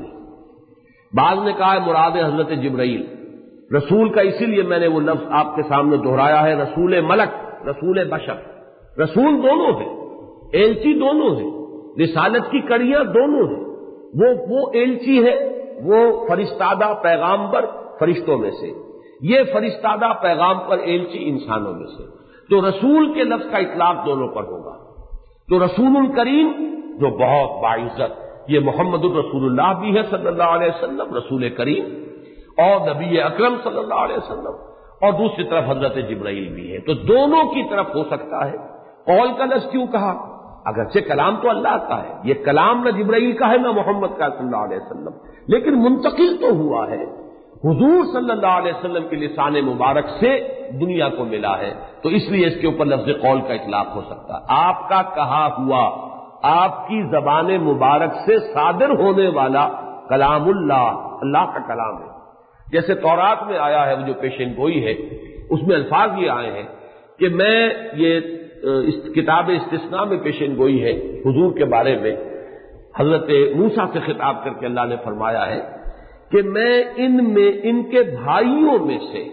بعض نے کہا ہے مراد حضرت جبرائیل، رسول کا اسی لیے میں نے وہ لفظ آپ کے سامنے دہرایا ہے، رسول ملک، رسول بشر، رسول دونوں ہیں، ایلچی دونوں ہیں، رسالت کی کڑیاں دونوں ہیں۔ وہ ایلچی ہے، وہ فرستادہ پیغامبر فرشتوں میں سے، یہ فرستادہ پیغام پر ایلچی انسانوں میں سے، تو رسول کے لفظ کا اطلاق دونوں پر ہوگا۔ تو رسول کریم جو بہت باعزت، یہ محمد الرسول اللہ بھی ہے صلی اللہ علیہ وسلم، رسول کریم، اور نبی اکرم صلی اللہ علیہ وسلم، اور دوسری طرف حضرت جبرائیل بھی ہے، تو دونوں کی طرف ہو سکتا ہے۔ قول کا لفظ کیوں کہا؟ اگرچہ کلام تو اللہ کا ہے، یہ کلام نہ جبرائیل کا ہے نہ محمد کا صلی اللہ علیہ وسلم، لیکن منتقل تو ہوا ہے، حضور صلی اللہ علیہ وسلم کے لسان مبارک سے دنیا کو ملا ہے، تو اس لیے اس کے اوپر لفظ قول کا اطلاق ہو سکتا ہے۔ آپ کا کہا ہوا، آپ کی زبان مبارک سے صادر ہونے والا کلام اللہ، اللہ کا کلام ہے۔ جیسے تورات میں آیا ہے، وہ جو پیشین گوئی ہے، اس میں الفاظ یہ آئے ہیں کہ میں یہ اس کتاب استثناء میں پیشین گوئی ہے حضور کے بارے میں، حضرت موسیٰ سے خطاب کر کے اللہ نے فرمایا ہے کہ میں ان کے بھائیوں میں سے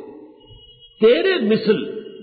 تیرے مثل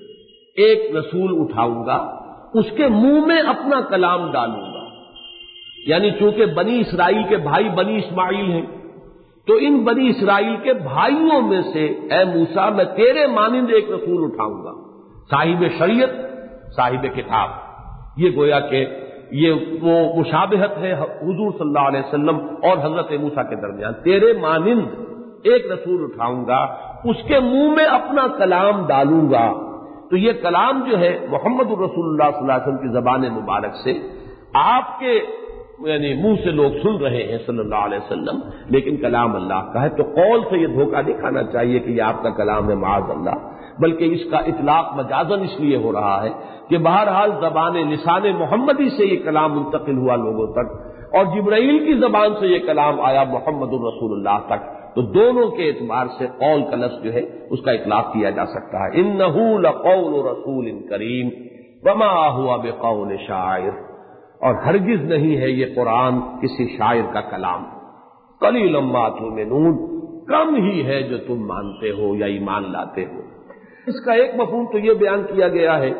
ایک رسول اٹھاؤں گا، اس کے منہ میں اپنا کلام ڈالوں گا۔ یعنی چونکہ بنی اسرائیل کے بھائی بنی اسماعیل ہیں، تو ان بنی اسرائیل کے بھائیوں میں سے اے موسیٰ میں تیرے مانند ایک رسول اٹھاؤں گا، صاحب شریعت، صاحب کتاب۔ یہ گویا کہ یہ وہ مشابہت ہے حضور صلی اللہ علیہ وسلم اور حضرت موسیٰ کے درمیان، تیرے مانند ایک رسول اٹھاؤں گا، اس کے منہ میں اپنا کلام ڈالوں گا۔ تو یہ کلام جو ہے محمد الرسول اللہ صلی اللہ علیہ وسلم کی زبان مبارک سے آپ کے یعنی منہ سے لوگ سن رہے ہیں صلی اللہ علیہ وسلم، لیکن کلام اللہ کا ہے۔ تو قول سے یہ دھوکہ نہیں کھانا چاہیے کہ یہ آپ کا کلام ہے معاذ اللہ، بلکہ اس کا اطلاق مجازن اس لیے ہو رہا ہے کہ بہرحال زبان لسان محمدی سے یہ کلام منتقل ہوا لوگوں تک، اور جبرائیل کی زبان سے یہ کلام آیا محمد الرسول اللہ تک، تو دونوں کے اعتبار سے قول کا لفظ جو ہے اس کا اطلاق کیا جا سکتا ہے۔ انہ لقول رسول کریم وما ہوا بقول شاعر، اور ہرگز نہیں ہے یہ قرآن کسی شاعر کا کلام۔ قلیلا ما تؤمنون، کم ہی ہے جو تم مانتے ہو یا ایمان لاتے ہو۔ اس کا ایک مفہوم تو یہ بیان کیا گیا ہے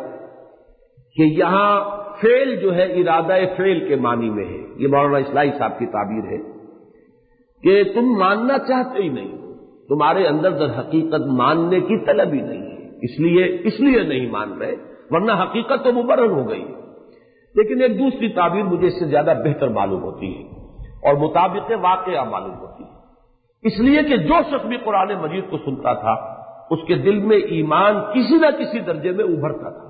کہ یہاں فعل جو ہے ارادہ فعل کے معنی میں ہے، یہ مولانا اصلاحی صاحب کی تعبیر ہے کہ تم ماننا چاہتے ہی نہیں، تمہارے اندر در حقیقت ماننے کی طلب ہی نہیں ہے، اس لیے نہیں مان رہے، ورنہ حقیقت تو مبرہن ہو گئی۔ لیکن ایک دوسری تعبیر مجھے اس سے زیادہ بہتر معلوم ہوتی ہے اور مطابق واقعہ معلوم ہوتی ہے، اس لیے کہ جو شخص بھی قرآن مجید کو سنتا تھا اس کے دل میں ایمان کسی نہ کسی درجے میں ابھرتا تھا۔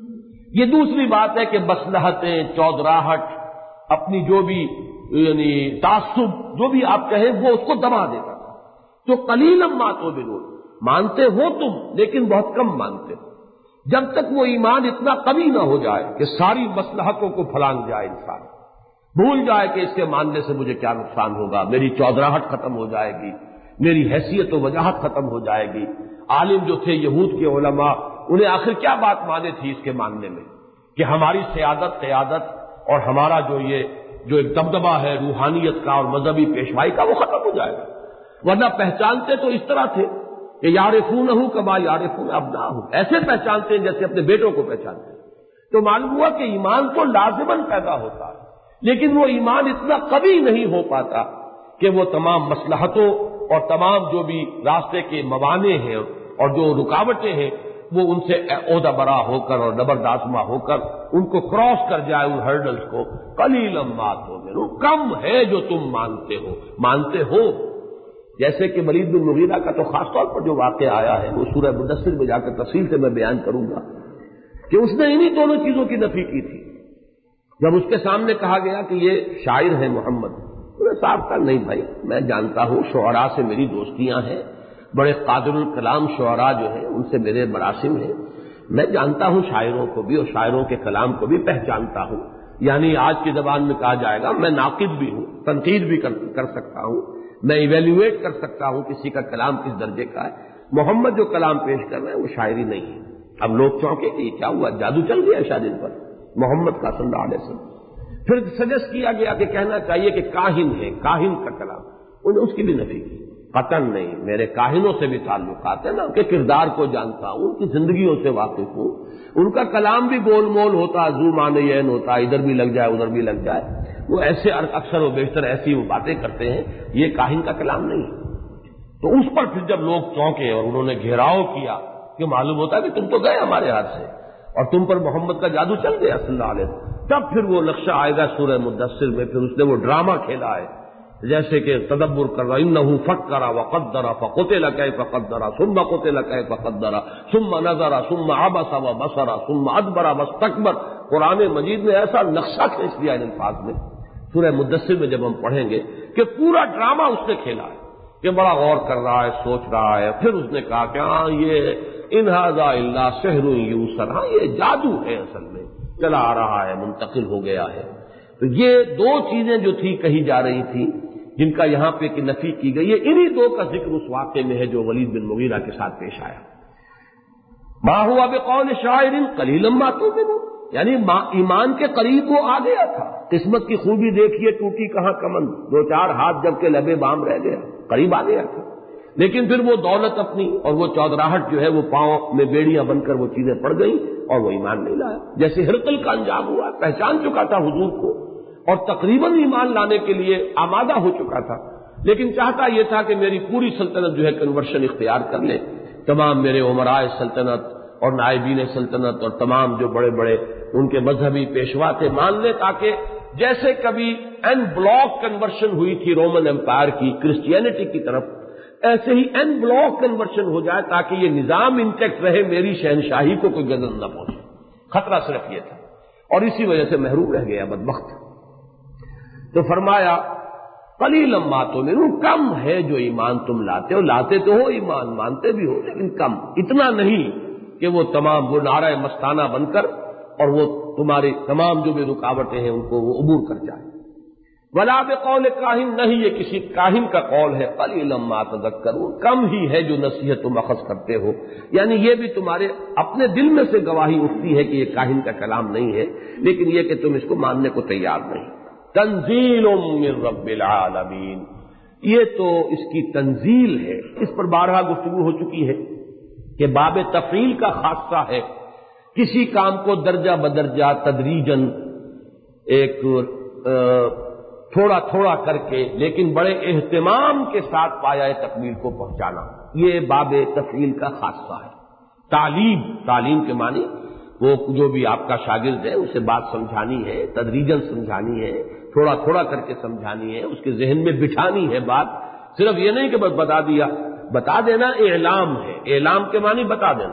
یہ دوسری بات ہے کہ مصلحتیں، چودراہٹ، اپنی جو بھی یعنی تعصب جو بھی آپ کہیں وہ اس کو دبا دیتا تھا۔ تو قلیلا ما تؤمنون، مانتے ہو تم لیکن بہت کم مانتے ہو، جب تک وہ ایمان اتنا قوی نہ ہو جائے کہ ساری مصلحتوں کو پھلانگ جائے، انسان بھول جائے کہ اس کے ماننے سے مجھے کیا نقصان ہوگا، میری چودراہٹ ختم ہو جائے گی، میری حیثیت و وجاہت ختم ہو جائے گی۔ عالم جو تھے یہود کے علماء، انہیں آخر کیا بات مانے تھی اس کے ماننے میں کہ ہماری سیادت، قیادت اور ہمارا جو ایک دبدبہ ہے روحانیت کا اور مذہبی پیشوائی کا وہ ختم ہو جائے گا، ورنہ پہچانتے تو اس طرح تھے کہ یعرفونہ کما یعرفون ابناءہم، ایسے پہچانتے ہیں جیسے اپنے بیٹوں کو پہچانتے ہیں۔ تو معلوم ہوا کہ ایمان تو لازماً پیدا ہوتا ہے، لیکن وہ ایمان اتنا قوی نہیں ہو پاتا کہ وہ تمام مصلحتوں اور تمام جو بھی راستے کے موانع ہیں اور جو رکاوٹیں ہیں وہ ان سے عہدہ برا ہو کر اور نبردآزما ہو کر ان کو کراس کر جائے، ان ہرڈلز کو۔ قلیلا ما تؤمنون، کم ہے جو تم مانتے ہو۔ جیسے کہ ولید بن مغیرہ کا تو خاص طور پر جو واقعہ آیا ہے وہ سورہ مدثر میں جا کر تفصیل سے میں بیان کروں گا کہ اس نے انہی دونوں چیزوں کی نفی کی تھی۔ جب اس کے سامنے کہا گیا کہ یہ شاعر ہے محمد، انہوں نے صاف کہا نہیں بھائی، میں جانتا ہوں شعراء سے میری دوستیاں ہیں، بڑے قادر الکلام شعراء جو ہیں ان سے میرے مراسم ہیں، میں جانتا ہوں شاعروں کو بھی اور شاعروں کے کلام کو بھی پہچانتا ہوں، یعنی آج کی زبان میں کہا جائے گا میں ناقد بھی ہوں، تنقید بھی کر سکتا ہوں، میں ایویلویٹ کر سکتا ہوں کسی کا کلام کس درجے کا ہے۔ محمد جو کلام پیش کر رہے ہیں وہ شاعری نہیں ہے۔ اب لوگ چونکے کہ یہ کیا ہوا، جادو چل گیا شاید ان پر محمد کا صلی اللہ علیہ وسلم۔ پھر سجیسٹ کیا گیا کہ کہنا چاہیے کہ کاہن ہے، کاہن کا کلام، انہوں نے اس کی بھی نفی کی۔ قطعاً نہیں، میرے کاہنوں سے بھی تعلقات ہیں، میں ان کے کردار کو جانتا ہوں، ان کی زندگیوں سے واقف ہوں، ان کا کلام بھی گول مول ہوتا، ذو معنی عین ہوتا، ادھر بھی لگ جائے ادھر بھی لگ جائے، وہ ایسے اکثر و بیشتر ایسی وہ باتیں کرتے ہیں، یہ کاہن کا کلام نہیں۔ تو اس پر پھر جب لوگ چونکے اور انہوں نے گھیراؤ کیا کہ معلوم ہوتا ہے کہ تم تو گئے ہمارے ہاتھ سے اور تم پر محمد کا جادو چل گیا صلی اللہ علیہ وسلم، تب پھر وہ نقشہ آئے گا سورہ مدثر میں، پھر اس نے وہ ڈرامہ کھیلا ہے جیسے کہ تدبر کر رہا انہ فکر وقدر فقتل کیف قدر ثم قتل کیف قدر ثم نظر ثم عبس وبصر ثم ادبر واستكبر۔ قرآن مجید نے ایسا نقشہ کھینچ لیا ان الفاظ میں سورہ مدثر میں جب ہم پڑھیں گے کہ پورا ڈرامہ اس نے کھیلا ہے کہ بڑا غور کر رہا ہے، سوچ رہا ہے، پھر اس نے کہا کہ ہاں یہ ان ھذا الا سحر یوسر، ہاں یہ جادو ہے، اصل میں چلا آ رہا ہے، منتقل ہو گیا ہے۔ تو یہ دو چیزیں جو تھی کہی جا رہی تھی جن کا یہاں پہ کہ نفی کی گئی ہے، انہی دو کا ذکر اس واقعے میں ہے جو ولید بن مغیرہ کے ساتھ پیش آیا۔ ما ہوا بقول شاعر قلیلا ما تؤمنون، یعنی ایمان کے قریب وہ آ گیا تھا۔ قسمت کی خوبی دیکھیے ٹوٹی کہاں کمن، دو چار ہاتھ جب کے لبے بام رہ گیا، قریب آ گیا تھا، لیکن پھر وہ دولت اپنی اور وہ چودراہٹ جو ہے وہ پاؤں میں بیڑیاں بن کر وہ چیزیں پڑ گئیں اور وہ ایمان نہیں لایا، جیسے ہرقل کا انجام ہوا، پہچان چکا تھا حضور کو اور تقریباً ایمان لانے کے لیے آمادہ ہو چکا تھا، لیکن چاہتا یہ تھا کہ میری پوری سلطنت جو ہے کنورشن اختیار کر لے، تمام میرے عمرائے سلطنت اور نائبین سلطنت اور تمام جو بڑے بڑے ان کے مذہبی پیشوا تھے مان لے، تاکہ جیسے کبھی این بلاک کنورشن ہوئی تھی رومن امپائر کی کرسچینٹی کی طرف، ایسے ہی این بلاک کنورشن ہو جائے تاکہ یہ نظام انٹیکٹ رہے، میری شہنشاہی کو کوئی گزر نہ پہنچے۔ خطرہ صرف یہ تھا اور اسی وجہ سے محروم رہ گیا بدبخت۔ تو فرمایا قلیلا ما تؤمنون، کم ہے جو ایمان تم لاتے ہو، لاتے تو ہو ایمان، مانتے بھی ہو لیکن کم، اتنا نہیں کہ وہ تمام وہ نعرہ مستانہ بن کر اور وہ تمہاری تمام جو بھی رکاوٹیں ہیں ان کو وہ عبور کر جائے۔ ولا بقول کاہن، نہیں یہ کسی کاہن کا قول ہے، قلیلا ما تذکرون، کم ہی ہے جو نصیحت تم اخذ کرتے ہو، یعنی یہ بھی تمہارے اپنے دل میں سے گواہی اٹھتی ہے کہ یہ کاہن کا کلام نہیں ہے، لیکن یہ کہ تم اس کو ماننے کو تیار نہیں۔ تنزیل من رب العالمین، یہ تو اس کی تنزیل ہے، اس پر بارہا گفتگو ہو چکی ہے کہ باب تفعیل کا خاصہ ہے، کسی کام کو درجہ بدرجہ تدریجن ایک تھوڑا تھوڑا کر کے لیکن بڑے اہتمام کے ساتھ پایہ تکمیل کو پہنچانا، یہ باب تفعیل کا خاصہ ہے۔ تعلیم کے معنی وہ جو بھی آپ کا شاگرد ہے اسے بات سمجھانی ہے، تدریجن سمجھانی ہے، تھوڑا تھوڑا کر کے سمجھانی ہے، اس کے ذہن میں بٹھانی ہے بات، صرف یہ نہیں کہ بس بتا دیا، بتا دینا اعلام ہے، اعلام کے معنی بتا دینا۔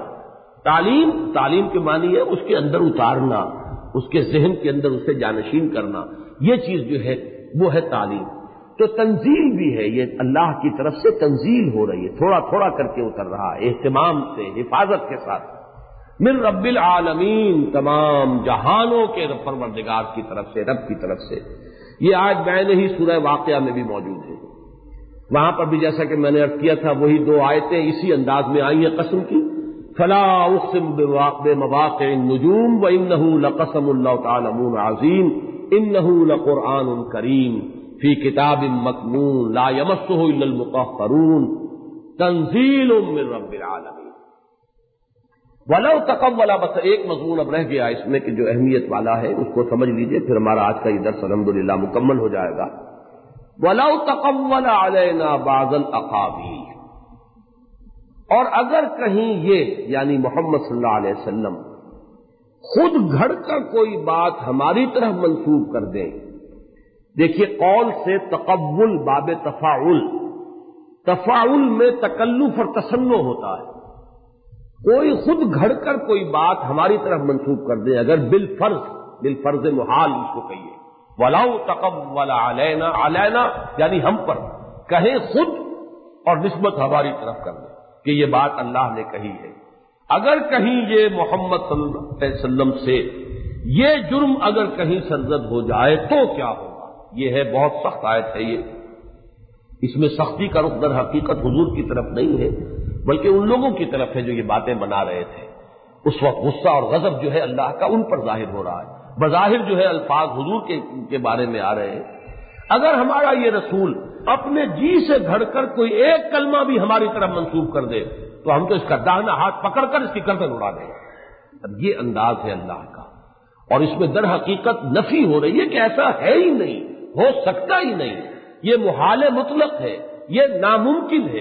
تعلیم کے معنی ہے اس کے اندر اتارنا، اس کے ذہن کے اندر اسے جانشین کرنا، یہ چیز جو ہے وہ ہے تعلیم۔ تو تنزیل بھی ہے، یہ اللہ کی طرف سے تنزیل ہو رہی ہے، تھوڑا تھوڑا کر کے اتر رہا ہے، اہتمام سے، حفاظت کے ساتھ۔ من رب العالمین، تمام جہانوں کے پروردگار کی طرف سے، رب کی طرف سے۔ یہ آیت بعین ہی سورہ واقعہ میں بھی موجود ہے، وہاں پر بھی جیسا کہ میں نے عرض کیا تھا وہی دو آیتیں اسی انداز میں آئی ہیں قسم کی، فلا اقسم بمواقع النجوم وانه لقسم لو تعلمون عظیم انه لقرآن کریم فی کتاب مکنون لا یمسہ الا المطہرون تنزیل من رب العالمین۔ ولو تقول، بس ایک مضمون اب رہ گیا اس میں کہ جو اہمیت والا ہے اس کو سمجھ لیجئے، پھر ہمارا آج کا یہ درس الحمدللہ مکمل ہو جائے گا۔ ولو تقول علینا بعض الاقاویل، اور اگر کہیں یہ یعنی محمد صلی اللہ علیہ وسلم خود گھڑ کر کوئی بات ہماری طرف منسوب کر دیں، دیکھیے قول سے تقول باب تفاعل میں تکلف اور تصنع ہوتا ہے، کوئی خود گھڑ کر کوئی بات ہماری طرف منسوب کر دے، اگر بالفرض محال اس کو کہیے، وَلَوْ تَقَوَّلَ عَلَيْنَا، علینا یعنی ہم پر کہیں خود اور نسبت ہماری طرف کر دے کہ یہ بات اللہ نے کہی ہے۔ اگر کہیں یہ محمد صلی اللہ علیہ وسلم سے یہ جرم اگر کہیں سرزد ہو جائے تو کیا ہوگا؟ یہ ہے بہت سخت آیت ہے، یہ اس میں سختی کا رخ در حقیقت حضور کی طرف نہیں ہے بلکہ ان لوگوں کی طرف ہے جو یہ باتیں بنا رہے تھے۔ اس وقت غصہ اور غضب جو ہے اللہ کا ان پر ظاہر ہو رہا ہے، بظاہر جو ہے الفاظ حضور کے بارے میں آ رہے ہیں۔ اگر ہمارا یہ رسول اپنے جی سے گھڑ کر کوئی ایک کلمہ بھی ہماری طرف منسوب کر دے تو ہم تو اس کا داہنا ہاتھ پکڑ کر اس کی گردن اڑا دیں گے۔ اب یہ انداز ہے اللہ کا، اور اس میں در حقیقت نفی ہو رہی ہے کہ ایسا ہے ہی نہیں، ہو سکتا ہی نہیں، یہ محال مطلق ہے، یہ ناممکن ہے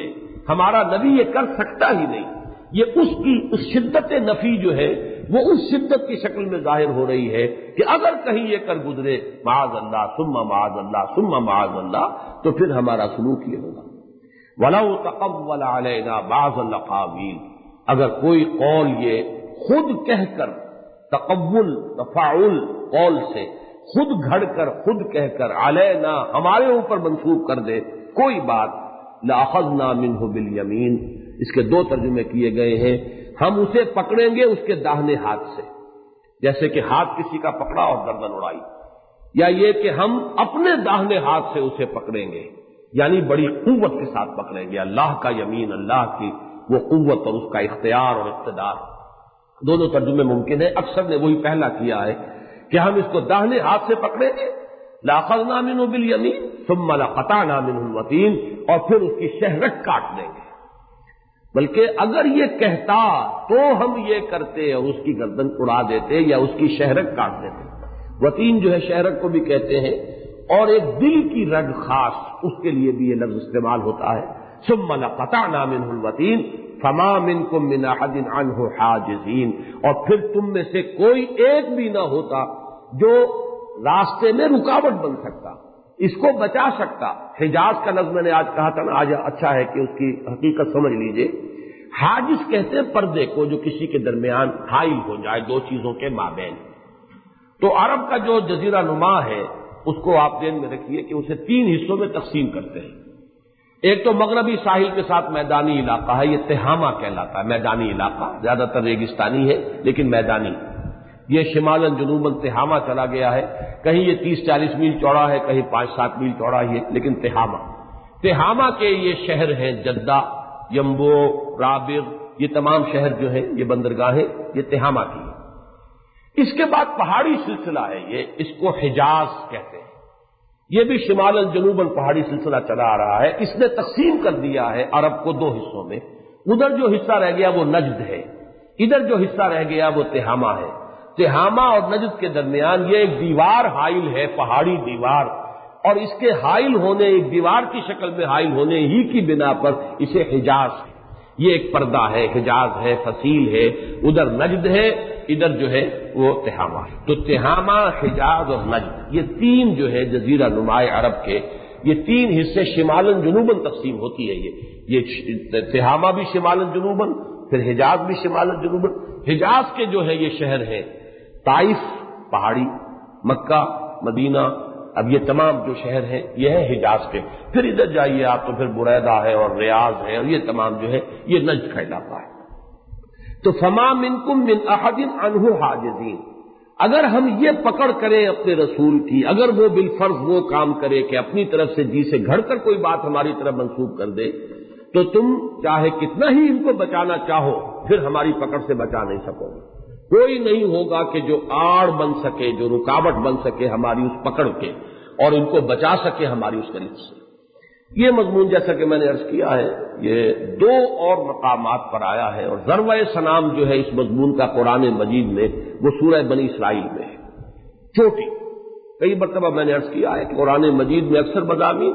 ہمارا نبی یہ کر سکتا ہی نہیں. یہ اس شدت نفی جو ہے وہ اس شدت کی شکل میں ظاہر ہو رہی ہے کہ اگر کہیں یہ کر گزرے معاذ اللہ ثم معاذ اللہ ثم معاذ اللہ تو پھر ہمارا سلوک یہ ہوگا. وَلَوْ تَقَوَّلَ عَلَيْنَا بَعْضَ الْأَقَاوِيلِ، اگر کوئی قول یہ خود کہہ کر، تقول تفاعل قول سے خود گھڑ کر خود کہہ کر علینا ہمارے اوپر منسوب کر دے کوئی بات، لَأَخَذْنَا مِنْهُ بِالْيَمِينِ، اس کے دو ترجمے کیے گئے ہیں. ہم اسے پکڑیں گے اس کے داہنے ہاتھ سے، جیسے کہ ہاتھ کسی کا پکڑا اور گردن اڑائی، یا یہ کہ ہم اپنے داہنے ہاتھ سے اسے پکڑیں گے، یعنی بڑی قوت کے ساتھ پکڑیں گے. اللہ کا یمین، اللہ کی وہ قوت اور اس کا اختیار اور اقتدار. دونوں ترجمے ممکن ہیں، اکثر نے وہی پہلا کیا ہے کہ ہم اس کو داہنے ہاتھ سے پکڑیں گے، لَأَخَذْنَا مِنْهُ بِالْيَمِينِ ثُمَّ لَقَطَعْنَا مِنْهُ الْوَتِينَ، اور پھر اس کی شہرک کاٹ دیں گے. بلکہ اگر یہ کہتا تو ہم یہ کرتے اور اس کی گردن اڑا دیتے یا اس کی شہرک کاٹ دیتے. وتین جو ہے شہرک کو بھی کہتے ہیں، اور ایک دل کی رگ خاص، اس کے لیے بھی یہ لفظ استعمال ہوتا ہے. ثم لقطعنا منه الوتين فما منكم من احد عنه حاجزين، اور پھر تم میں سے کوئی ایک بھی نہ ہوتا جو راستے میں رکاوٹ بن سکتا، اس کو بچا سکتا. حجاز کا لفظ میں نے آج کہا تھا نا، آج اچھا ہے کہ اس کی حقیقت سمجھ لیجئے. حاجز کہتے ہیں پردے کو جو کسی کے درمیان حائل ہو جائے دو چیزوں کے مابین. تو عرب کا جو جزیرہ نما ہے اس کو آپ ذہن میں رکھیے کہ اسے تین حصوں میں تقسیم کرتے ہیں. ایک تو مغربی ساحل کے ساتھ میدانی علاقہ ہے، یہ تہامہ کہلاتا ہے، میدانی علاقہ، زیادہ تر ریگستانی ہے لیکن میدانی. یہ شمالاً جنوباً تہامہ چلا گیا ہے، کہیں یہ 30-40 میل چوڑا ہے، کہیں 5-7 میل چوڑا ہے، لیکن تہامہ کے یہ شہر ہیں جدہ، یمبو، رابغ، یہ تمام شہر جو ہیں یہ بندرگاہیں یہ تہامہ کی ہیں. اس کے بعد پہاڑی سلسلہ ہے، یہ اس کو حجاز کہتے ہیں. یہ بھی شمالاً جنوباً پہاڑی سلسلہ چلا آ رہا ہے. اس نے تقسیم کر دیا ہے عرب کو دو حصوں میں. ادھر جو حصہ رہ گیا وہ نجد ہے، ادھر جو حصہ رہ گیا وہ تہامہ ہے. تہامہ اور نجد کے درمیان یہ ایک دیوار حائل ہے، پہاڑی دیوار، اور اس کے حائل ہونے، ایک دیوار کی شکل میں حائل ہونے ہی کی بنا پر اسے حجاز ہے. یہ ایک پردہ ہے، حجاز ہے، فصیل ہے. ادھر نجد ہے، ادھر جو ہے وہ تہامہ ہے. تو تہامہ، حجاز اور نجد، یہ تین جو ہے جزیرہ نمائے عرب کے، یہ تین حصے شمالاً جنوباً تقسیم ہوتی ہے. یہ تہامہ بھی شمالاً جنوباً، پھر حجاز بھی شمالاً جنوباً. حجاز کے جو ہے یہ شہر ہیں طائف پہاڑی، مکہ، مدینہ، اب یہ تمام جو شہر ہیں یہ ہیں حجاز کے. پھر ادھر جائیے آپ تو پھر بریدہ ہے اور ریاض ہے، اور یہ تمام جو ہے یہ نجد کا علاقہ ہے. تو فما منکم من احد عنہ حاجزین، اگر ہم یہ پکڑ کریں اپنے رسول کی، اگر وہ بالفرض وہ کام کرے کہ اپنی طرف سے جی سے گھڑ کر کوئی بات ہماری طرف منسوب کر دے، تو تم چاہے کتنا ہی ان کو بچانا چاہو پھر ہماری پکڑ سے بچا نہیں سکو گے. کوئی نہیں ہوگا کہ جو آڑ بن سکے، جو رکاوٹ بن سکے ہماری اس پکڑ کے، اور ان کو بچا سکے ہماری اس طریقے سے. یہ مضمون جیسا کہ میں نے عرض کیا ہے یہ دو اور مقامات پر آیا ہے، اور ضرب سنام جو ہے اس مضمون کا قرآن مجید میں وہ سورہ بنی اسرائیل میں ہے. چھوٹی کئی مرتبہ میں نے عرض کیا ہے کہ قرآن مجید میں اکثر مضامین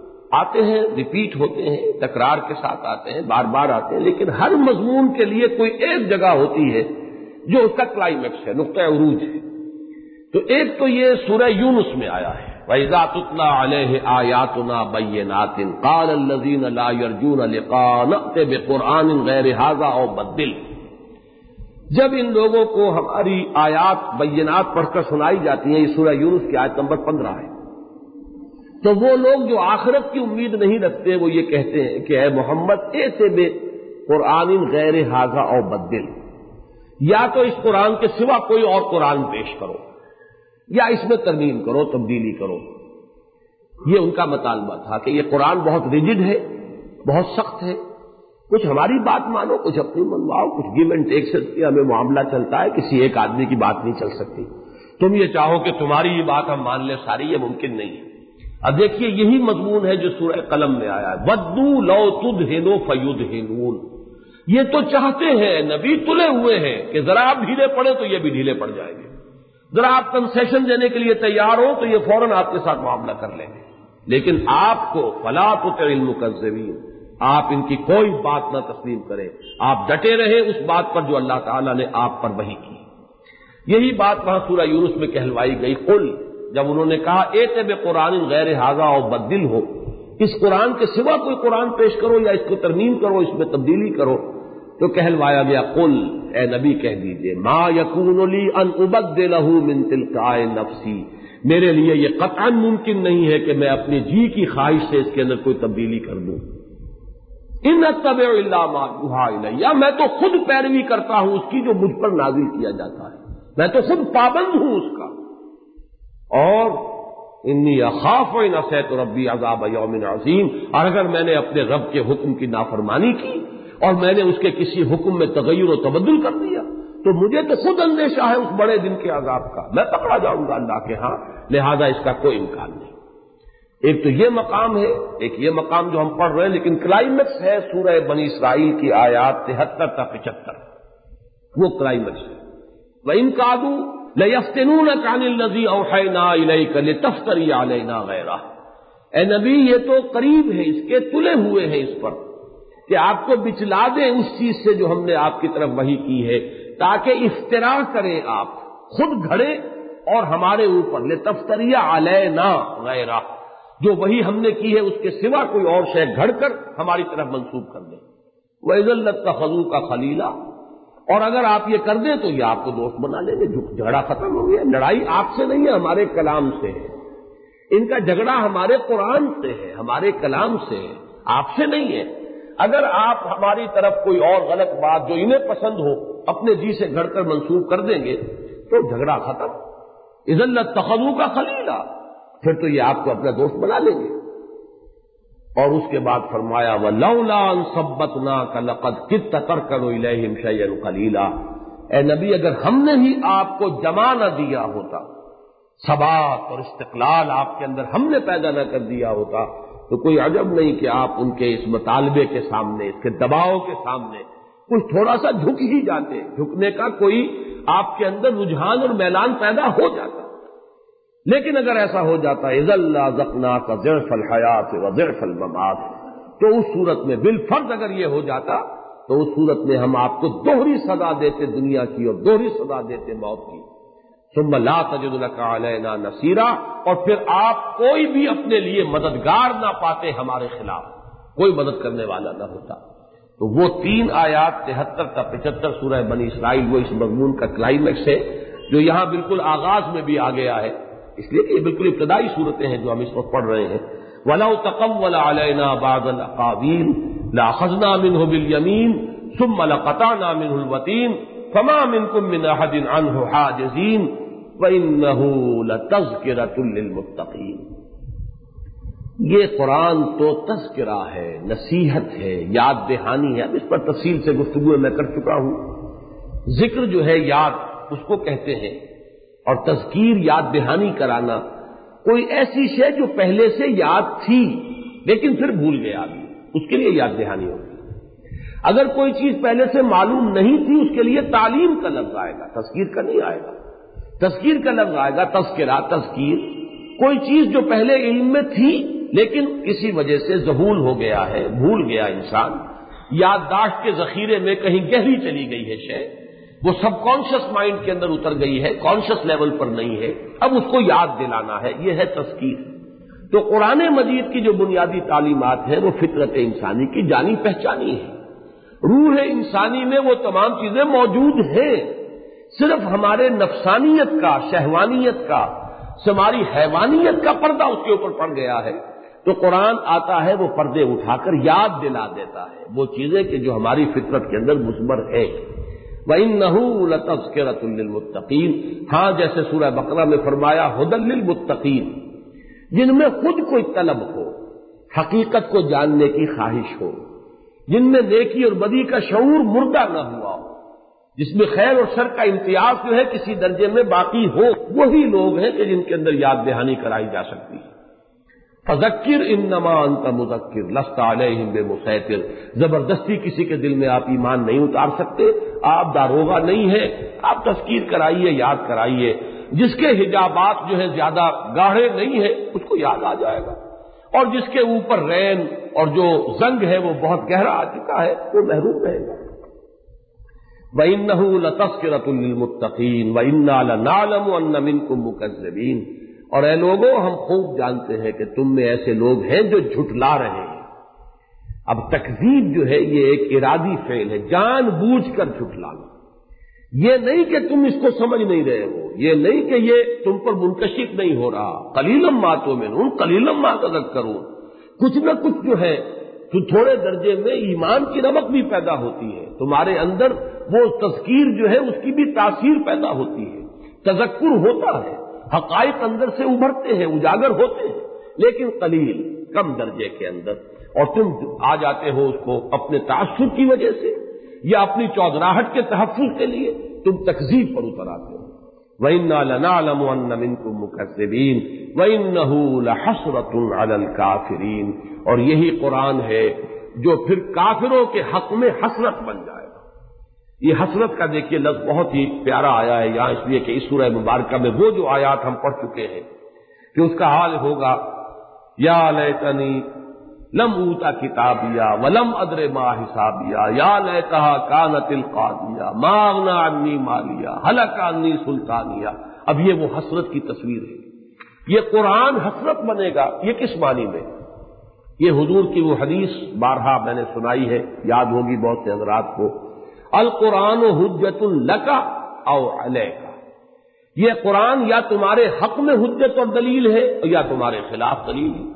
آتے ہیں، ریپیٹ ہوتے ہیں، تکرار کے ساتھ آتے ہیں، بار بار آتے ہیں، لیکن ہر مضمون کے لیے کوئی ایک جگہ ہوتی ہے جو اس کا کلائمیکس ہے، نقطہ عروج ہے. تو ایک تو یہ سورہ یونس میں آیا ہے، وَإِذَا تُتْلَىٰ عَلَيْهِ آيَاتُنَا بَيِّنَاتٍ قَالَ الَّذِينَ لَا يَرْجُونَ لِقَاءَنَا ائْتِ بِقُرْآنٍ غَيْرِ هَٰذَا أَوْ بَدِّلْ. جب ان لوگوں کو ہماری آیات بینات پڑھ کر سنائی جاتی ہیں، یہ سورہ یونس کی آیت نمبر 15 ہے، تو وہ لوگ جو آخرت کی امید نہیں رکھتے وہ یہ کہتے ہیں کہ اے محمد ائْتِ بِقُرْآنٍ غَيْرِ هَٰذَا أَوْ بَدِّلْ، یا تو اس قرآن کے سوا کوئی اور قرآن پیش کرو، یا اس میں ترمیم کرو، تبدیلی کرو. یہ ان کا مطالبہ تھا کہ یہ قرآن بہت ریجڈ ہے، بہت سخت ہے، کچھ ہماری بات مانو، کچھ اپنی منواؤ، کچھ گیو اینڈ ٹیک سے ہمیں معاملہ چلتا ہے، کسی ایک آدمی کی بات نہیں چل سکتی. تم یہ چاہو کہ تمہاری یہ بات ہم مان لیں ساری، یہ ممکن نہیں ہے. اب دیکھیے یہی مضمون ہے جو سورہ قلم میں آیا ہے، وَدُّوا لَوْ تُدْهِنُوا فَيُدْهِنُونَ. یہ تو چاہتے ہیں، نبی تلے ہوئے ہیں کہ ذرا آپ ڈھیلے پڑے تو یہ بھی ڈھیلے پڑ جائیں گے، ذرا آپ کنسیشن دینے کے لیے تیار ہو تو یہ فوراً آپ کے ساتھ معاملہ کر لیں گے. لیکن آپ کو فَلَا تُطِعِ الْمُكَذِّبِينَ، آپ ان کی کوئی بات نہ تسلیم کریں، آپ ڈٹے رہیں اس بات پر جو اللہ تعالیٰ نے آپ پر وحی کی۔ یہی بات وہاں سورہ یونس میں کہلوائی گئی۔ قل، جب انہوں نے کہا ایت بقرآن غیر ھذا او بدل ہو، اس قرآن کے سوا کوئی قرآن پیش کرو یا اس کو ترمیم کرو، اس میں تبدیلی کرو، تو کہلوایا گیا قل، اے نبی کہہ دیجئے ما یکون لی ان ابدلہ من تلقاء نفسی، میرے لیے یہ قطعاً ممکن نہیں ہے کہ میں اپنی جی کی خواہش سے اس کے اندر کوئی تبدیلی کر دوں۔ ان اتبع الا ما یوحی الی، میں تو خود پیروی کرتا ہوں اس کی جو مجھ پر نازل کیا جاتا ہے، میں تو خود پابند ہوں اس کا۔ اور انی اخاف ان عصیت ربی عذاب یوم عظیم، اور اگر میں نے اپنے رب کے حکم کی نافرمانی کی اور میں نے اس کے کسی حکم میں تغیر و تبدل کر دیا تو مجھے تو خود اندیشہ ہے اس بڑے دن کے عذاب کا، میں پکڑا جاؤں گا اللہ کے ہاں، لہذا اس کا کوئی امکان نہیں۔ ایک تو یہ مقام ہے، ایک یہ مقام جو ہم پڑھ رہے ہیں، لیکن کلائمیکس ہے سورہ بنی اسرائیل کی آیات 73 تا 75، وہ کلائمیکس ہے۔ وَإِن كَادُوا لَيَفْتِنُونَكَ عَنِ الَّذِي أَوْحَيْنَا إِلَيْكَ لِتَفْتَرِيَ عَلَيْنَا غَيْرَهُ، اے نبی یہ تو قریب ہے، اس کے تلے ہوئے ہیں اس پر کہ آپ کو بچلا دیں اس چیز سے جو ہم نے آپ کی طرف وحی کی ہے، تاکہ افترا کریں، آپ خود گھڑیں اور ہمارے اوپر لِتَفْتَرِيَ عَلَيْنَا غَيْرَهُ، جو وہی ہم نے کی ہے اس کے سوا کوئی اور شے گھڑ کر ہماری طرف منسوب کر دیں۔ وَإِذًا لَّاتَّخَذُوكَ خَلِيلًا، اور اگر آپ یہ کر دیں تو یہ آپ کو دوست بنا لیں گے، جھگڑا ختم ہو گیا۔ لڑائی آپ سے نہیں ہے، ہمارے کلام سے ہے، ان کا جھگڑا ہمارے قرآن سے ہے، ہمارے کلام سے ہے، آپ سے نہیں ہے۔ اگر آپ ہماری طرف کوئی اور غلط بات جو انہیں پسند ہو اپنے جی سے گھڑ کر منسوب کر دیں گے تو جھگڑا ختم۔ اذا لاتخذوک خلیلا، پھر تو یہ آپ کو اپنا دوست بنا لیں گے۔ اور اس کے بعد فرمایا وَلَوْلَا أَن ثَبَّتْنَاكَ لَقَدْ كِدتَّ تَرْكَنُ إِلَيْهِمْ شَيْئًا قَلِيلًا، اے نبی اگر ہم نے ہی آپ کو جمع نہ دیا ہوتا، ثبات اور استقلال آپ کے اندر ہم نے پیدا نہ کر دیا ہوتا، تو کوئی عجب نہیں کہ آپ ان کے اس مطالبے کے سامنے، اس کے دباؤ کے سامنے کچھ تھوڑا سا جھک ہی جاتے، جھکنے کا کوئی آپ کے اندر رجحان اور میلان پیدا ہو جاتا۔ لیکن اگر ایسا ہو جاتا اذا لذقناک ضعف الحیات وضعف الممات، تو اس صورت میں بالفرض اگر یہ ہو جاتا تو اس صورت میں ہم آپ کو دوہری سزا دیتے دنیا کی اور دوہری سزا دیتے موت کی۔ ثم لا تجد لك علینا نصیرا، اور پھر آپ کوئی بھی اپنے لیے مددگار نہ پاتے، ہمارے خلاف کوئی مدد کرنے والا نہ ہوتا۔ تو وہ 3 آیات 73 تا 75 سورہ بنی اسرائیل وہ اس مضمون کا کلائمیکس ہے جو یہاں بالکل آغاز میں بھی آ گیا ہے، اس لیے کہ یہ بالکل ابتدائی صورتیں ہیں جو ہم اس وقت پڑھ رہے ہیں۔ وَلَوْ تَقَوَّلَ عَلَيْنَا بَعْضَ الْأَقَاوِيلِ لَأَخَذْنَا مِنْهُ بِالْيَمِينِ ثُمَّ لَقَطَعْنَا مِنْهُ الْوَتِينَ فَمَا مِنْكُمْ مِنْ أَحَدٍ عَنْهُ حَاجِزِينَ وَإِنَّهُ لَتَذْكِرَةٌ لِّلْمُتَّقِينَ۔ یہ قرآن تو تذکرہ ہے، نصیحت ہے، یاد دہانی ہے۔ اب اس پر تفصیل سے گفتگو میں کر چکا ہوں۔ ذکر جو ہے یاد اس کو کہتے ہیں، اور تذکیر یاد دہانی کرانا کوئی ایسی شے جو پہلے سے یاد تھی لیکن پھر بھول گیا آدمی، اس کے لیے یاد دہانی ہوگی۔ اگر کوئی چیز پہلے سے معلوم نہیں تھی اس کے لیے تعلیم کا لفظ آئے گا، تذکیر کا نہیں آئے گا۔ تذکیر کا لفظ آئے گا، تذکرہ، تذکیر، کوئی چیز جو پہلے علم میں تھی لیکن کسی وجہ سے ذہول ہو گیا ہے، بھول گیا انسان، یادداشت کے ذخیرے میں کہیں گہری چلی گئی ہے شے، وہ سب کانشس مائنڈ کے اندر اتر گئی ہے، کانشس لیول پر نہیں ہے، اب اس کو یاد دلانا ہے، یہ ہے تذکیر۔ تو قرآن مجید کی جو بنیادی تعلیمات ہیں وہ فطرت انسانی کی جانی پہچانی ہے، روح انسانی میں وہ تمام چیزیں موجود ہیں، صرف ہمارے نفسانیت کا، شہوانیت کا، ہماری حیوانیت کا پردہ اس کے اوپر پڑ گیا ہے۔ تو قرآن آتا ہے وہ پردے اٹھا کر یاد دلا دیتا ہے وہ چیزیں کہ جو ہماری فطرت کے اندر مثمر ہے۔ وَإِنَّهُ لَتَذْكِرَةٌ لِّلْمُتَّقِينَ، ہاں جیسے سورہ بقرہ میں فرمایا هُدًى لِّلْمُتَّقِينَ، جن میں خود کوئی طلب ہو، حقیقت کو جاننے کی خواہش ہو، جن میں نیکی اور بدی کا شعور مردہ نہ ہوا ہو، جس میں خیر اور شر کا امتیاز جو ہے کسی درجے میں باقی ہو، وہی لوگ ہیں کہ جن کے اندر یاد دہانی کرائی جا سکتی ہے۔ فذکر انما انت مذکر لست علیہم بمسیطر، زبردستی کسی کے دل میں آپ ایمان نہیں اتار سکتے، آپ داروغہ نہیں ہیں، آپ تذکیر کرائیے، یاد کرائیے، جس کے حجابات جو ہے زیادہ گاڑھے نہیں ہیں اس کو یاد آ جائے گا۔ اور جس کے اوپر رین اور جو زنگ ہے وہ بہت گہرا آ چکا ہے وہ محروم رہے گا۔ وَإِنَّهُ لَتَذْكِرَةٌ لِّلْمُتَّقِينَ وَإِنَّا لَنَعْلَمُ أَنَّ مِنكُم مُّكَذِّبِينَ، اور اے لوگوں ہم خوب جانتے ہیں کہ تم میں ایسے لوگ ہیں جو جھٹلا رہے ہیں۔ اب تکذیب جو ہے یہ ایک ارادی فعل ہے، جان بوجھ کر جھٹلانا، یہ نہیں کہ تم اس کو سمجھ نہیں رہے ہو، یہ نہیں کہ یہ تم پر منکشف نہیں ہو رہا۔ قلیلا ما تؤمنون قلیلا ما تذکرون، کچھ نہ کچھ جو ہے تو تھوڑے درجے میں ایمان کی رمق بھی پیدا ہوتی ہے، تمہارے اندر وہ تذکیر جو ہے اس کی بھی تاثیر پیدا ہوتی ہے، تذکر ہوتا ہے، حقائق اندر سے ابھرتے ہیں، اجاگر ہوتے ہیں، لیکن قلیل کم درجے کے اندر، اور تم آ جاتے ہو اس کو اپنے تعصب کی وجہ سے یا اپنی چودراہٹ کے تحفظ کے لیے تم تکذیب پر اتر آتے ہو۔ وَإِنَّا لَنَعْلَمُ أَنَّ مِنكُم مُّكَذِّبِينَ وَإِنَّهُ لَحَسْرَةٌ عَلَى الْكَافِرِينَ، اور یہی قرآن ہے جو پھر کافروں کے حق میں حسرت بن جائے گا۔ یہ حسرت کا دیکھیے لفظ بہت ہی پیارا آیا ہے یہاں، اس لیے کہ اس سورہ مبارکہ میں وہ جو آیات ہم پڑھ چکے ہیں کہ اس کا حال ہوگا یا لیتنی لم اوتا کتابیا ولم ادر ما حسابیا یا لیتہا کانت القاضیہ ما اغنی عنی مالیہ ہلک عنی سلطانیہ۔ اب یہ وہ حسرت کی تصویر ہے، یہ قرآن حسرت بنے گا۔ یہ کس معنی میں؟ یہ حضور کی وہ حدیث بارہا میں نے سنائی ہے، یاد ہوگی بہت سے حضرات کو، القرآن حجت لک او علیک، یہ قرآن یا تمہارے حق میں حجت اور دلیل ہے یا تمہارے خلاف دلیل ہے۔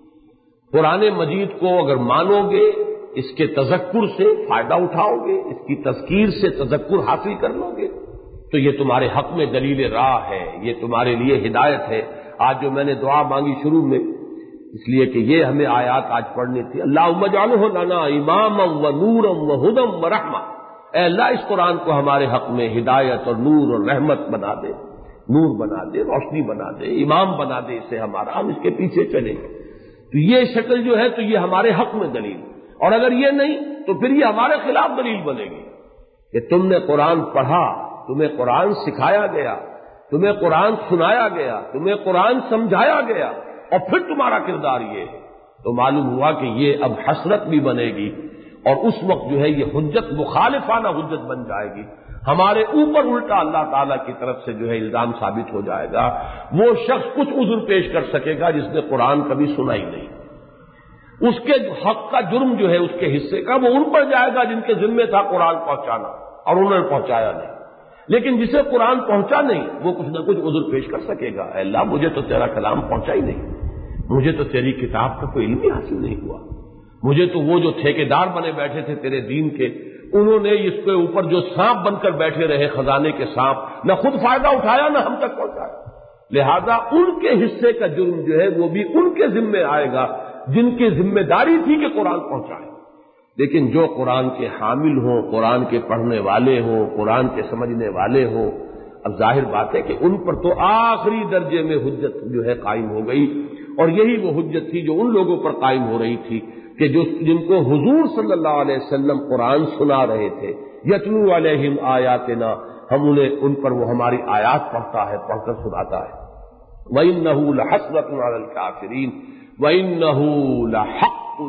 قرآن مجید کو اگر مانو گے، اس کے تذکر سے فائدہ اٹھاؤ گے، اس کی تذکیر سے تذکر حاصل کر لو گے، تو یہ تمہارے حق میں دلیل راہ ہے، یہ تمہارے لیے ہدایت ہے۔ آج جو میں نے دعا مانگی شروع میں، اس لیے کہ یہ ہمیں آیات آج پڑھنی تھی، اللہم اجعلہ لنا اماما و نورا و ہدی و رحمہ، اے اللہ اس قرآن کو ہمارے حق میں ہدایت اور نور اور رحمت بنا دے، نور بنا دے، روشنی بنا دے، امام بنا دے اسے ہمارا، ہم اس کے پیچھے چلیں۔ تو یہ شکل جو ہے تو یہ ہمارے حق میں دلیل، اور اگر یہ نہیں تو پھر یہ ہمارے خلاف دلیل بنے گی کہ تم نے قرآن پڑھا، تمہیں قرآن سکھایا گیا، تمہیں قرآن سنایا گیا، تمہیں قرآن سمجھایا گیا، اور پھر تمہارا کردار یہ ہے، تو معلوم ہوا کہ یہ اب حسرت بھی بنے گی، اور اس وقت جو ہے یہ حجت مخالفانہ حجت بن جائے گی، ہمارے اوپر الٹا اللہ تعالیٰ کی طرف سے جو ہے الزام ثابت ہو جائے گا۔ وہ شخص کچھ عذر پیش کر سکے گا جس نے قرآن کبھی سنا ہی نہیں، اس کے حق کا جرم جو ہے اس کے حصے کا وہ ان پر جائے گا جن کے ذمے تھا قرآن پہنچانا، اور انہوں نے پہنچایا نہیں۔ لیکن جسے قرآن پہنچا نہیں وہ کچھ نہ کچھ عذر پیش کر سکے گا، اے اللہ مجھے تو تیرا کلام پہنچا ہی نہیں، مجھے تو تیری کتاب کا کوئی علم ہی حاصل نہیں ہوا، مجھے تو وہ جو ٹھیکیدار بنے بیٹھے تھے تیرے دین کے، انہوں نے اس کے اوپر جو سانپ بن کر بیٹھے رہے، خزانے کے سانپ، نہ خود فائدہ اٹھایا نہ ہم تک پہنچایا، لہذا ان کے حصے کا جرم جو ہے وہ بھی ان کے ذمے آئے گا جن کی ذمہ داری تھی کہ قرآن پہنچائے۔ لیکن جو قرآن کے حامل ہوں، قرآن کے پڑھنے والے ہوں، قرآن کے سمجھنے والے ہوں، اب ظاہر بات ہے کہ ان پر تو آخری درجے میں حجت جو ہے قائم ہو گئی، اور یہی وہ حجت تھی جو ان لوگوں پر قائم ہو رہی تھی کہ جن کو حضور صلی اللہ علیہ وسلم قرآن سنا رہے تھے، یتلو علیہم آیاتنا، ہم انہیں ان پر وہ ہماری آیات پڑھتا ہے، پڑھ کر سناتا ہے۔ وَإِنَّهُ لَحَسْرَةٌ عَلَى الْكَافِرِينَ وَإِنَّهُ لَحَقُّ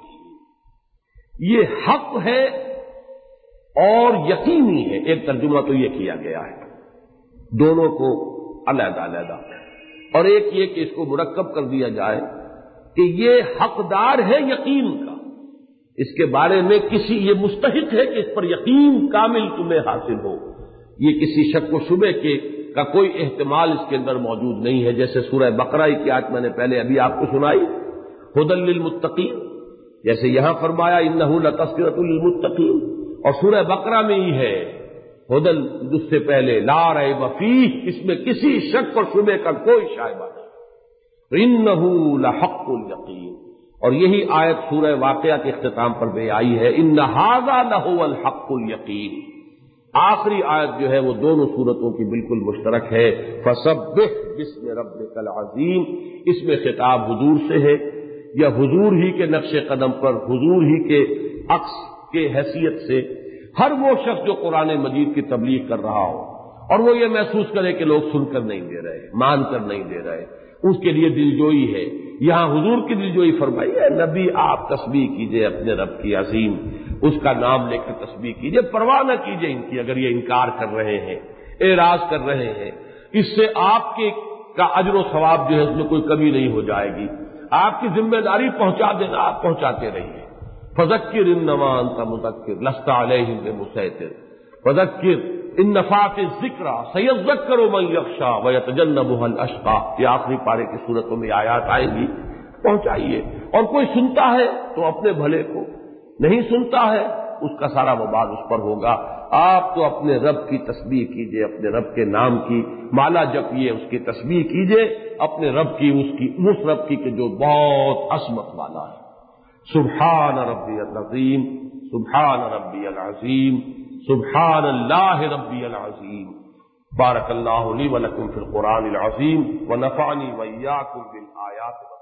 الْيَقِينِ، یہ حق ہے اور یقینی ہے، ایک ترجمہ تو یہ کیا گیا ہے، دونوں کو علیحدہ علیحدہ، اور ایک یہ کہ اس کو مرکب کر دیا جائے کہ یہ حقدار ہے یقین کا، اس کے بارے میں کسی یہ مستحق ہے کہ اس پر یقین کامل تمہیں حاصل ہو، یہ کسی شک و شبے کا کوئی احتمال اس کے اندر موجود نہیں ہے، جیسے سورہ بقرہ کی آیت میں نے پہلے ابھی آپ کو سنائی، ھدی للمتقین، جیسے یہاں فرمایا انہ لتذکرۃ للمتقین، اور سورہ بقرہ میں ہی ہے ھدی اس سے پہلے لا ریب فیہ، اس میں کسی شک اور شبے کا کوئی شائبہ نہیں، انہ لحق الیقین، اور یہی آیت سورہ واقعہ کے اختتام پر بھی آئی ہے، ان ھذا لہو الحق الیقین۔ آخری آیت جو ہے وہ دونوں سورتوں کی بالکل مشترک ہے، فسبح باسم ربک العظیم، اس میں خطاب حضور سے ہے، یا حضور ہی کے نقش قدم پر، حضور ہی کے عکس کے حیثیت سے ہر وہ شخص جو قرآن مجید کی تبلیغ کر رہا ہو اور وہ یہ محسوس کرے کہ لوگ سن کر نہیں دے رہے، مان کر نہیں دے رہے، اس کے لیے دلجوئی ہے یہاں حضور کی دلجوئی فرمائی ہے، نبی آپ تسبیح کیجئے اپنے رب کی عظیم، اس کا نام لے کر تسبیح کیجئے، پرواہ نہ کیجئے ان کی اگر یہ انکار کر رہے ہیں، اعراض کر رہے ہیں، اس سے آپ کے کا اجر و ثواب جو ہے اس میں کوئی کمی نہیں ہو جائے گی، آپ کی ذمہ داری پہنچا دینا، آپ پہنچاتے رہیے۔ فذکر انما انت مذکر لست علیہم بمسیطر فذکر ان نفعت الذکری سیذکر من یخشی ویتجنبها الاشقی، یہ آخری پارے کی صورتوں میں آیات آئیں گی، پہنچائیے۔ اور کوئی سنتا ہے تو اپنے بھلے کو، نہیں سنتا ہے اس کا سارا وبال اس پر ہوگا۔ آپ تو اپنے رب کی تسبیح کیجئے، اپنے رب کے نام کی مالا جپیے، اس کی تسبیح کیجئے، اپنے رب کی اس رب کی کہ جو بہت عظمت والا ہے۔ سبحان ربی العظیم، سبحان ربی العظیم، سبحان اللہ ربی العظیم۔ بارک اللہ لی ولکم فی القرآن العظیم ونفعنی وإیاکم بالآیات